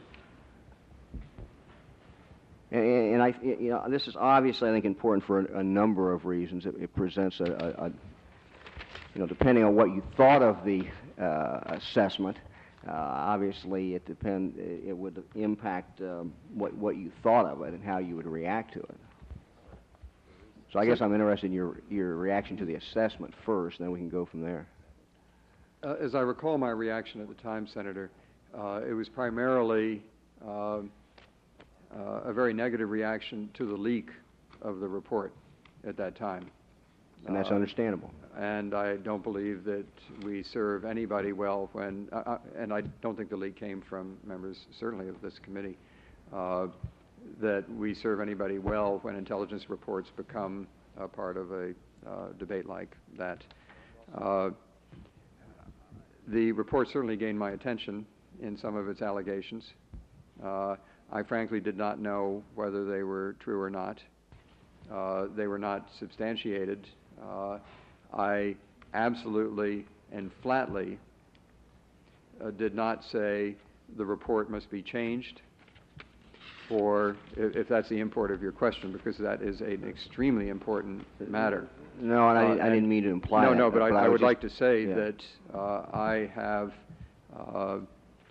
And, and I, you know, this is obviously, I think, important for a, a number of reasons. It, it presents a, a, a, you know, depending on what you thought of the uh, assessment, uh, obviously it depend, it would impact um, what what you thought of it and how you would react to it. So I guess I'm interested in your your reaction to the assessment first, and then we can go from there. Uh, as I recall my reaction at the time, Senator, uh, it was primarily uh, uh, a very negative reaction to the leak of the report at that time. And that's uh, understandable. And I don't believe that we serve anybody well when, uh, uh, and I don't think the leak came from members, certainly of this committee, uh, that we serve anybody well when intelligence reports become a part of a uh, debate like that. Uh, The report certainly gained my attention in some of its allegations. Uh, I frankly did not know whether they were true or not. Uh, they were not substantiated. Uh, I absolutely and flatly uh, did not say the report must be changed, or if, if that's the import of your question, because that is an extremely important matter. No, and I, Uh, didn't, I didn't mean to imply No, that. no, but, I, but I, I would just, like to say yeah. that uh, I have, uh,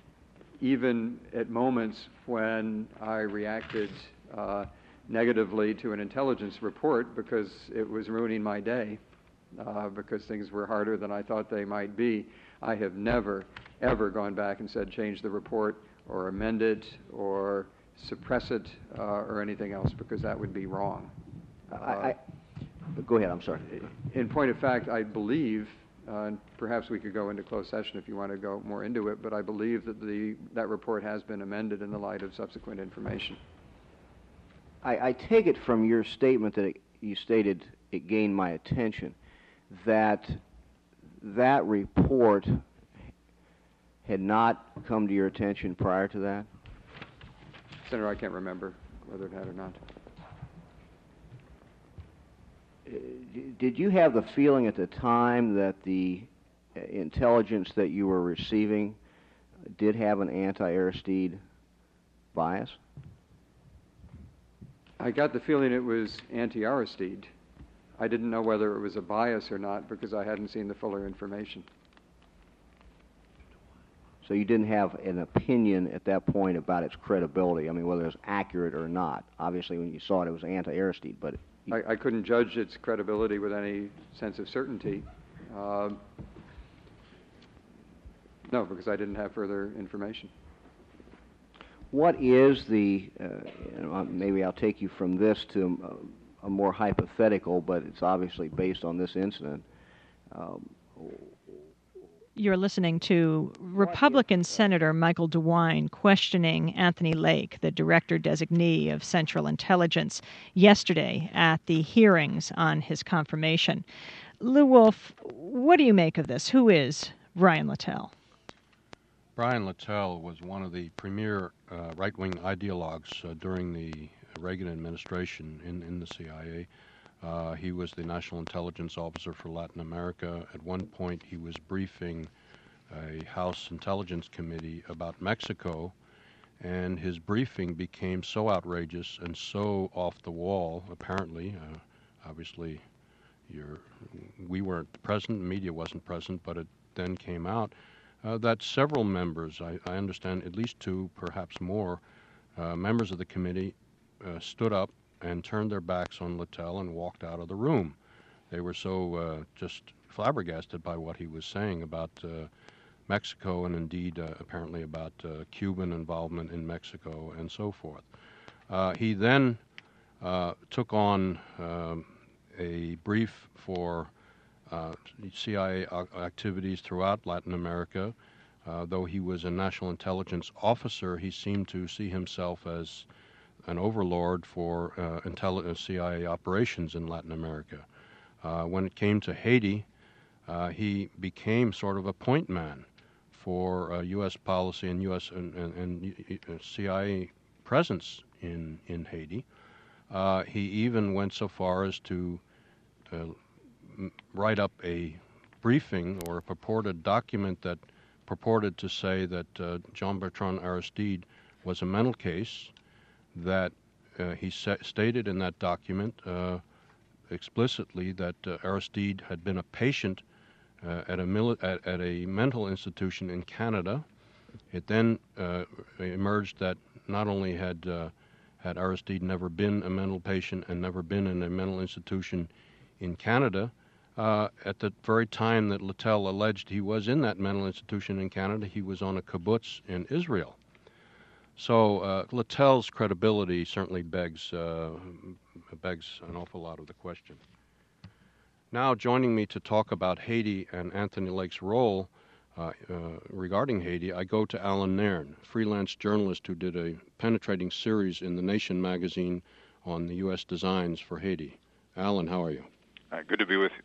even at moments when I reacted uh, negatively to an intelligence report because it was ruining my day, uh, because things were harder than I thought they might be, I have never, ever gone back and said change the report or amend it or suppress it uh, or anything else, because that would be wrong. I, I, go ahead, I'm sorry. In point of fact, I believe, uh, and perhaps we could go into closed session if you want to go more into it, but I believe that the that report has been amended in the light of subsequent information. I, I take it from your statement that it, you stated it gained my attention, that that report had not come to your attention prior to that? Senator, I can't remember whether it had or not. Did you have the feeling at the time that the intelligence that you were receiving did have an anti-Aristide bias? I got the feeling it was anti-Aristide. I didn't know whether it was a bias or not because I hadn't seen the fuller information. So you didn't have an opinion at that point about its credibility, I mean, whether it was accurate or not. Obviously, when you saw it, it was anti-Aristide, but... I, I couldn't judge its credibility with any sense of certainty. Uh, no, because I didn't have further information. What is the, uh, maybe I'll take you from this to a, a more hypothetical, but it's obviously based on this incident. Um, You're listening to Republican Senator Michael DeWine questioning Anthony Lake, the director designee of Central Intelligence, yesterday at the hearings on his confirmation. Lew Wolff, what do you make of this? Who is Brian Littell? Brian Littell was one of the premier uh, right-wing ideologues uh, during the Reagan administration in, in the C I A. Uh, he was the National Intelligence Officer for Latin America. At one point, he was briefing a House Intelligence Committee about Mexico, and his briefing became so outrageous and so off the wall, apparently. Uh, obviously, you're, we weren't present, the media wasn't present, but it then came out uh, that several members, I, I understand at least two, perhaps more, uh, members of the committee uh, stood up and turned their backs on Littell and walked out of the room. They were so uh, just flabbergasted by what he was saying about uh, Mexico, and indeed uh, apparently about uh, Cuban involvement in Mexico and so forth. Uh, he then uh, took on um, a brief for uh, C I A activities throughout Latin America. Uh, though he was a national intelligence officer, he seemed to see himself as an overlord for uh, intelli- C I A operations in Latin America. Uh, when it came to Haiti, uh, he became sort of a point man for uh, U S policy and U S and, and, and C I A presence in, in Haiti. Uh, he even went so far as to uh, m- write up a briefing or a purported document that purported to say that uh, Jean-Bertrand Aristide was a mental case, that uh, he sa- stated in that document uh, explicitly that uh, Aristide had been a patient uh, at, a mili- at, at a mental institution in Canada. It then uh, emerged that not only had uh, had Aristide never been a mental patient and never been in a mental institution in Canada, Uh, at the very time that Littell alleged he was in that mental institution in Canada, he was on a kibbutz in Israel. So uh, Littell's credibility certainly begs uh, begs an awful lot of the question. Now, joining me to talk about Haiti and Anthony Lake's role uh, uh, regarding Haiti, I go to Alan Nairn, freelance journalist who did a penetrating series in The Nation magazine on the U S designs for Haiti. Alan, how are you? Uh, good to be with you.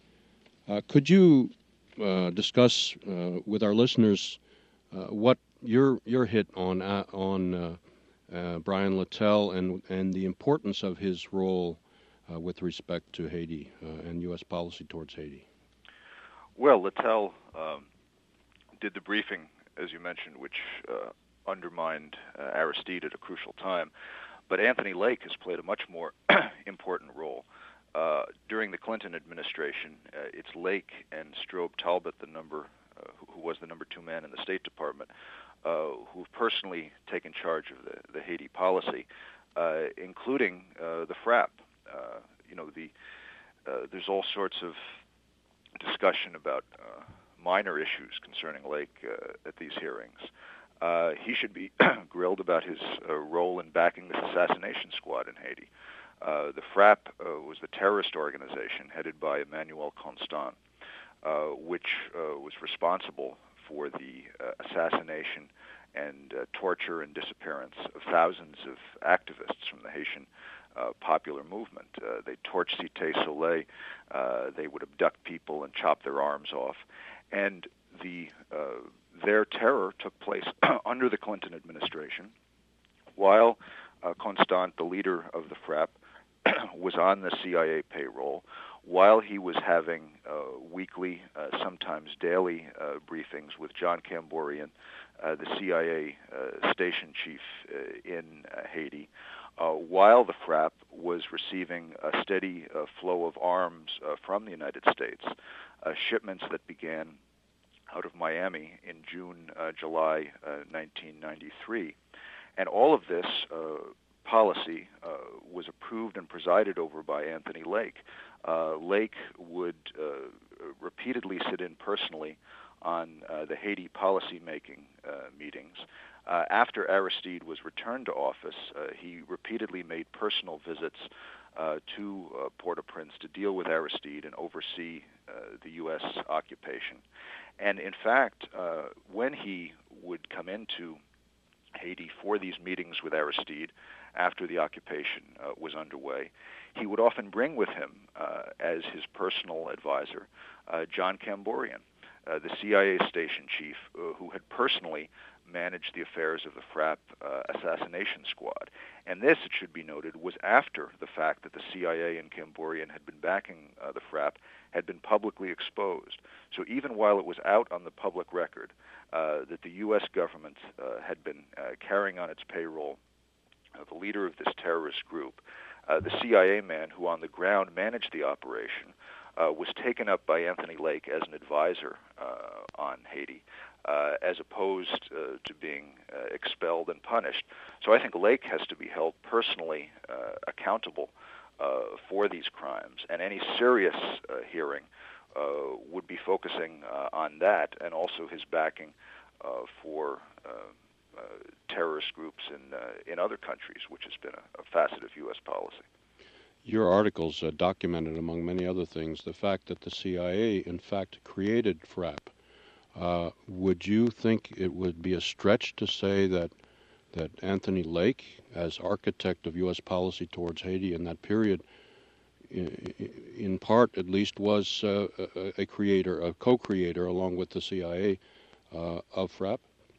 Uh, could you uh, discuss uh, with our listeners uh, what your your hit on uh, on uh, uh, Brian Littell and and the importance of his role uh, with respect to Haiti uh, and U S policy towards Haiti? Well, Littell um, did the briefing, as you mentioned, which uh, undermined uh, Aristide at a crucial time. But Anthony Lake has played a much more important role. Uh, during the Clinton administration, uh, it's Lake and Strobe Talbot, the number, uh, who, who was the number two man in the State Department, uh, who've personally taken charge of the, the Haiti policy, uh, including uh, the FRAP. Uh, you know, the uh, there's all sorts of discussion about uh, minor issues concerning Lake uh, at these hearings. Uh, he should be grilled about his uh, role in backing this assassination squad in Haiti. Uh, the FRAP uh, was the terrorist organization headed by Emmanuel Constant, uh, which uh, was responsible for the uh, assassination and uh, torture and disappearance of thousands of activists from the Haitian uh, popular movement. Uh, they torched Cité Soleil, uh, they would abduct people and chop their arms off. And the uh, their terror took place under the Clinton administration, while uh, Constant, the leader of the FRAP, was on the C I A payroll, while he was having uh, weekly, uh, sometimes daily uh, briefings with John Camborian, uh, the C I A uh, station chief uh, in uh, Haiti, uh, while the FRAP was receiving a steady uh, flow of arms uh, from the United States, uh, shipments that began out of Miami in June, uh, July uh, nineteen ninety-three. And all of this uh, policy uh, was approved and presided over by Anthony Lake. Uh, Lake would uh, repeatedly sit in personally on uh, the Haiti policy-making uh, meetings. Uh, after Aristide was returned to office, uh, he repeatedly made personal visits uh, to uh, Port-au-Prince to deal with Aristide and oversee uh, the U S occupation. And in fact, uh, when he would come into Haiti for these meetings with Aristide after the occupation uh, was underway, he would often bring with him uh, as his personal advisor uh, John Camborian, uh, the C I A station chief uh, who had personally managed the affairs of the FRAP uh, assassination squad. And this, it should be noted, was after the fact that the C I A and Camborian had been backing uh, the FRAP had been publicly exposed. So even while it was out on the public record uh, that the U S government uh, had been uh, carrying on its payroll uh, the leader of this terrorist group, uh, the C I A man who on the ground managed the operation uh, was taken up by Anthony Lake as an advisor uh, on Haiti, uh, as opposed uh, to being uh, expelled and punished. So I think Lake has to be held personally uh, accountable uh, for these crimes, and any serious uh, hearing uh, would be focusing uh, on that, and also his backing uh, for uh, uh, terrorist groups in uh, in other countries, which has been a, a facet of U S policy. Your articles uh, documented, among many other things, the fact that the C I A, in fact, created FRAP. Uh, would you think it would be a stretch to say that that Anthony Lake, as architect of U S policy towards Haiti in that period, in, in part at least, was uh, a, a creator, a co-creator, along with the C I A, uh, of FRAP?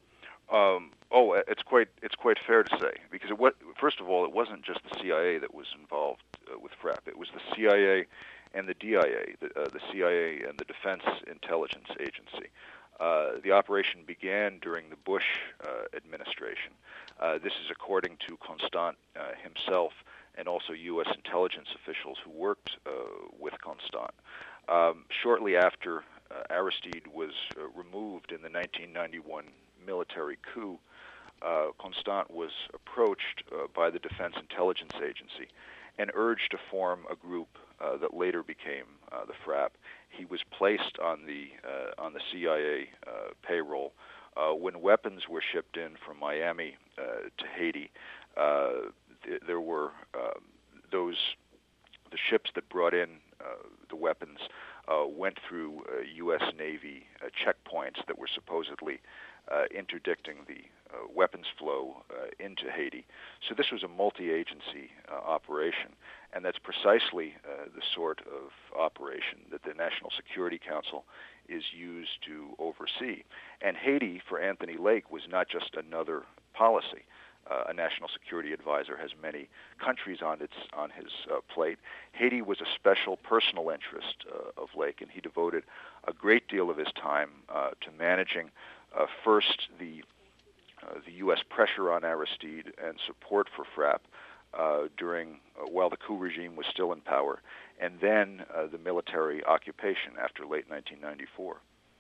Um, oh, it's quite it's quite fair to say, because it was, first of all, it wasn't just the C I A that was involved uh, with FRAP. It was the C I A and the D I A, the, uh, the C I A and the Defense Intelligence Agency. Uh, the operation began during the Bush uh, administration. Uh, this is according to Constant uh, himself and also U S intelligence officials who worked uh, with Constant. Um, shortly after uh, Aristide was uh, removed in the nineteen ninety-one military coup, uh, Constant was approached uh, by the Defense Intelligence Agency and urged to form a group uh, that later became uh, the FRAP. He was placed on the uh, on the C I A uh, payroll. Uh, when weapons were shipped in from Miami uh, to Haiti, uh, th- there were uh, those the ships that brought in uh, the weapons uh, went through uh, U S Navy uh, checkpoints that were supposedly uh, interdicting the uh, weapons flow uh, into Haiti. So this was a multi-agency uh, operation, and that's precisely uh, the sort of operation that the National Security Council is used to oversee. And Haiti, for Anthony Lake, was not just another policy. Uh, a national security advisor has many countries on its on his uh, plate. Haiti was a special personal interest uh, of Lake, and he devoted a great deal of his time uh, to managing uh, first the uh, the U S pressure on Aristide and support for FRAP uh, during uh, while the coup regime was still in power, and then uh, the military occupation after late nineteen ninety-four.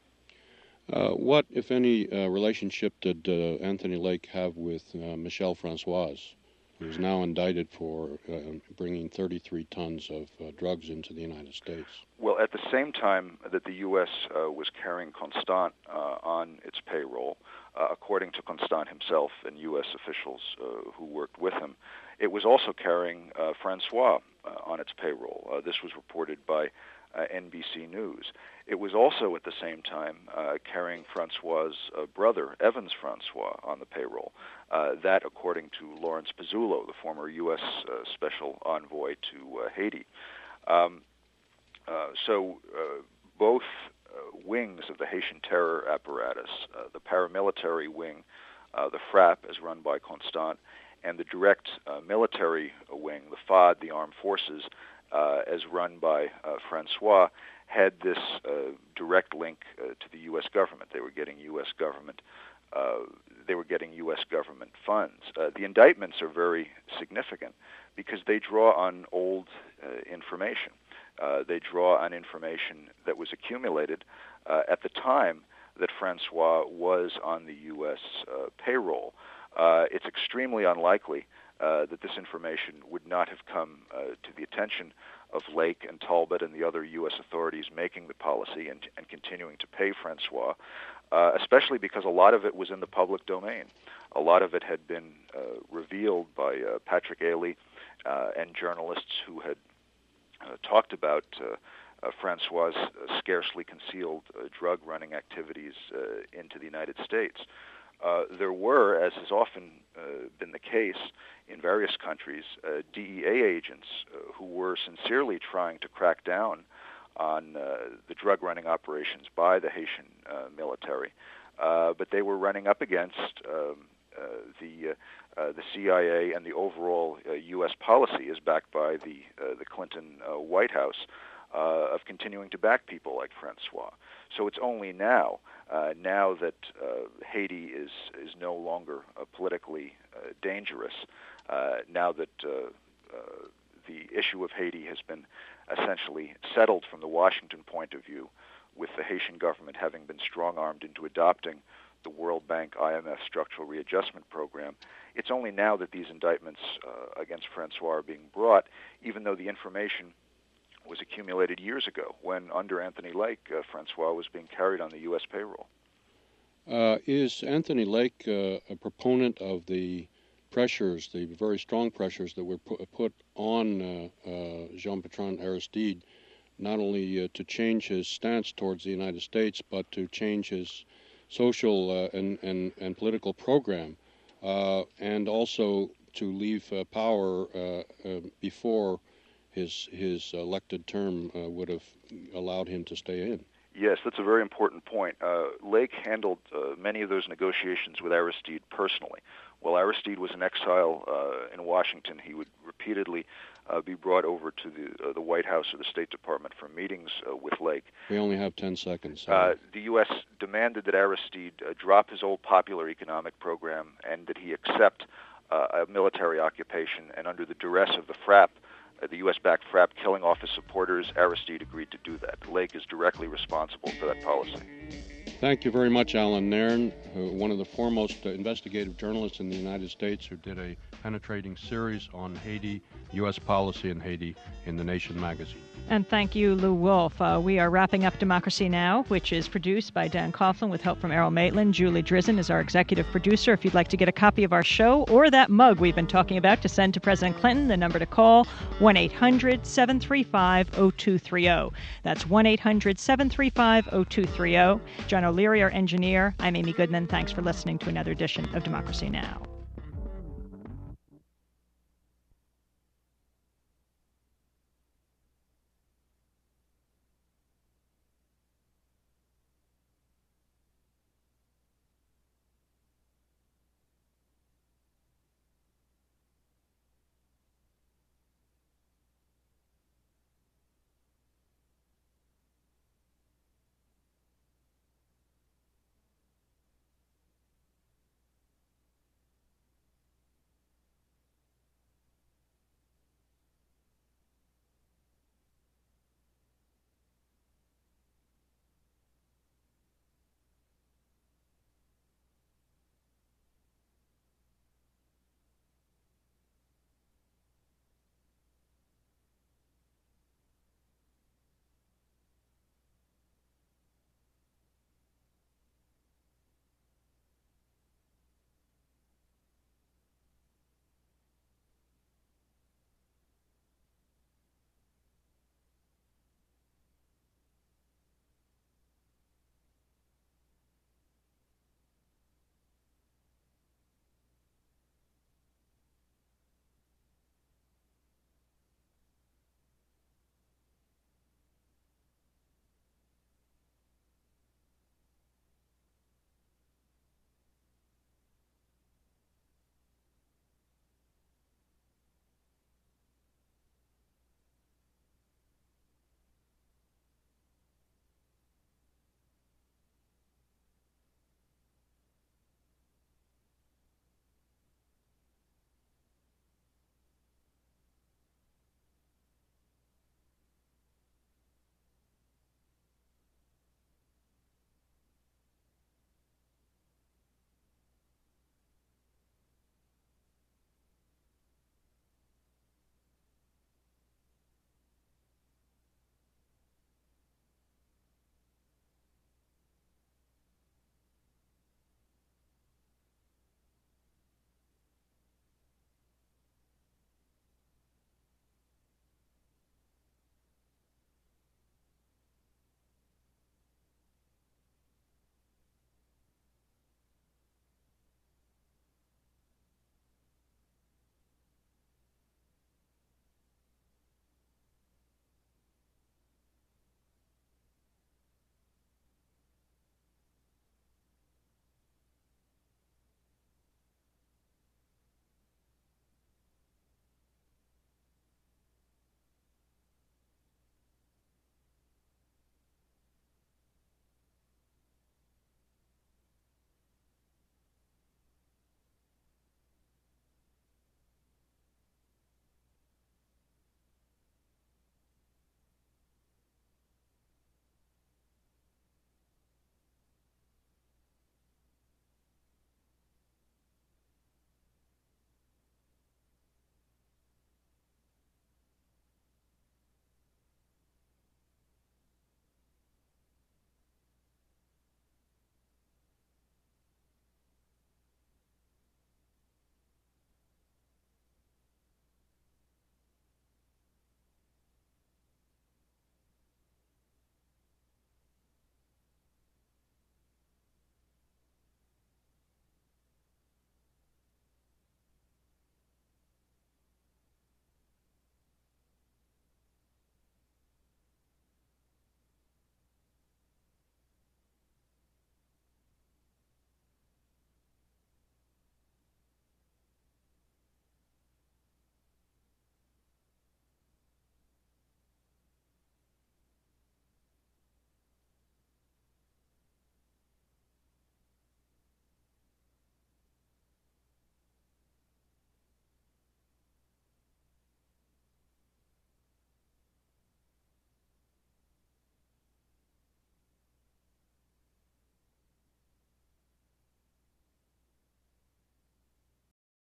Uh, what, if any, uh, relationship did uh, Anthony Lake have with uh, Michel Francoise, who is now indicted for uh, bringing thirty-three tons of uh, drugs into the United States? Well, at the same time that the U S uh, was carrying Constant uh, on its payroll, uh, according to Constant himself and U S officials uh, who worked with him, it was also carrying uh, Francois uh, on its payroll. Uh, this was reported by uh, N B C News. It was also at the same time uh, carrying Francois' uh, brother, Evans Francois, on the payroll. Uh, that, according to Lawrence Pizzullo, the former U S uh, special envoy to uh, Haiti. Um, uh, so uh, both uh, wings of the Haitian terror apparatus, uh, the paramilitary wing, uh, the FRAP, as run by Constant, and the direct uh, military wing, the F A D, the Armed Forces, uh, as run by uh, Francois, had this uh, direct link uh, to the U S government. They were getting U S government. Uh, they were getting U S government funds. Uh, the indictments are very significant because they draw on old uh, information. Uh, they draw on information that was accumulated uh, at the time that Francois was on the U S uh, payroll. Uh, it's extremely unlikely uh, that this information would not have come uh, to the attention of Lake and Talbot and the other U S authorities making the policy and, and continuing to pay Francois, uh, especially because a lot of it was in the public domain. A lot of it had been uh, revealed by uh, Patrick Ailey uh, and journalists who had uh, talked about uh, uh, Francois' uh, scarcely concealed uh, drug-running activities uh, into the United States. Uh, there were, as has often uh, been the case in various countries, uh, D E A agents uh, who were sincerely trying to crack down on uh, the drug-running operations by the Haitian uh, military, uh, but they were running up against um, uh, the uh, uh, the C I A, and the overall uh, U S policy is backed by the uh, the Clinton uh, White House uh, of continuing to back people like Francois. So it's only now. Uh, now that uh, Haiti is is no longer uh, politically uh, dangerous, uh, now that uh, uh, the issue of Haiti has been essentially settled from the Washington point of view, with the Haitian government having been strong-armed into adopting the World Bank I M F Structural Readjustment Program, it's only now that these indictments uh, against Francois are being brought, even though the information was accumulated years ago when, under Anthony Lake, uh, Francois was being carried on the U S payroll. Uh, is Anthony Lake uh, a proponent of the pressures, the very strong pressures that were pu- put on uh, uh, Jean-Bertrand Aristide, not only uh, to change his stance towards the United States, but to change his social uh, and, and, and political program, uh, and also to leave uh, power uh, uh, before his his elected term uh, would have allowed him to stay in? Yes, that's a very important point. Uh, Lake handled uh, many of those negotiations with Aristide personally. While Aristide was in exile uh, in Washington, he would repeatedly uh, be brought over to the uh, the White House or the State Department for meetings uh, with Lake. We only have ten seconds. Uh, the U S demanded that Aristide uh, drop his old popular economic program and that he accept uh, a military occupation. And under the duress of the FRAP, uh, the U S-backed FRAP killing off his supporters, Aristide agreed to do that. Lake is directly responsible for that policy. Thank you very much, Alan Nairn, who, one of the foremost uh, investigative journalists in the United States, who did a penetrating series on Haiti, U S policy in Haiti, in The Nation magazine. And thank you, Lou Wolf. Uh, we are wrapping up Democracy Now!, which is produced by Dan Coughlin with help from Errol Maitland. Julie Drizzen is our executive producer. If you'd like to get a copy of our show or that mug we've been talking about to send to President Clinton, the number to call, one eight hundred seven three five oh two three oh. That's one eight hundred seven three five oh two three oh. John O'Leary, our engineer. I'm Amy Goodman. Thanks for listening to another edition of Democracy Now!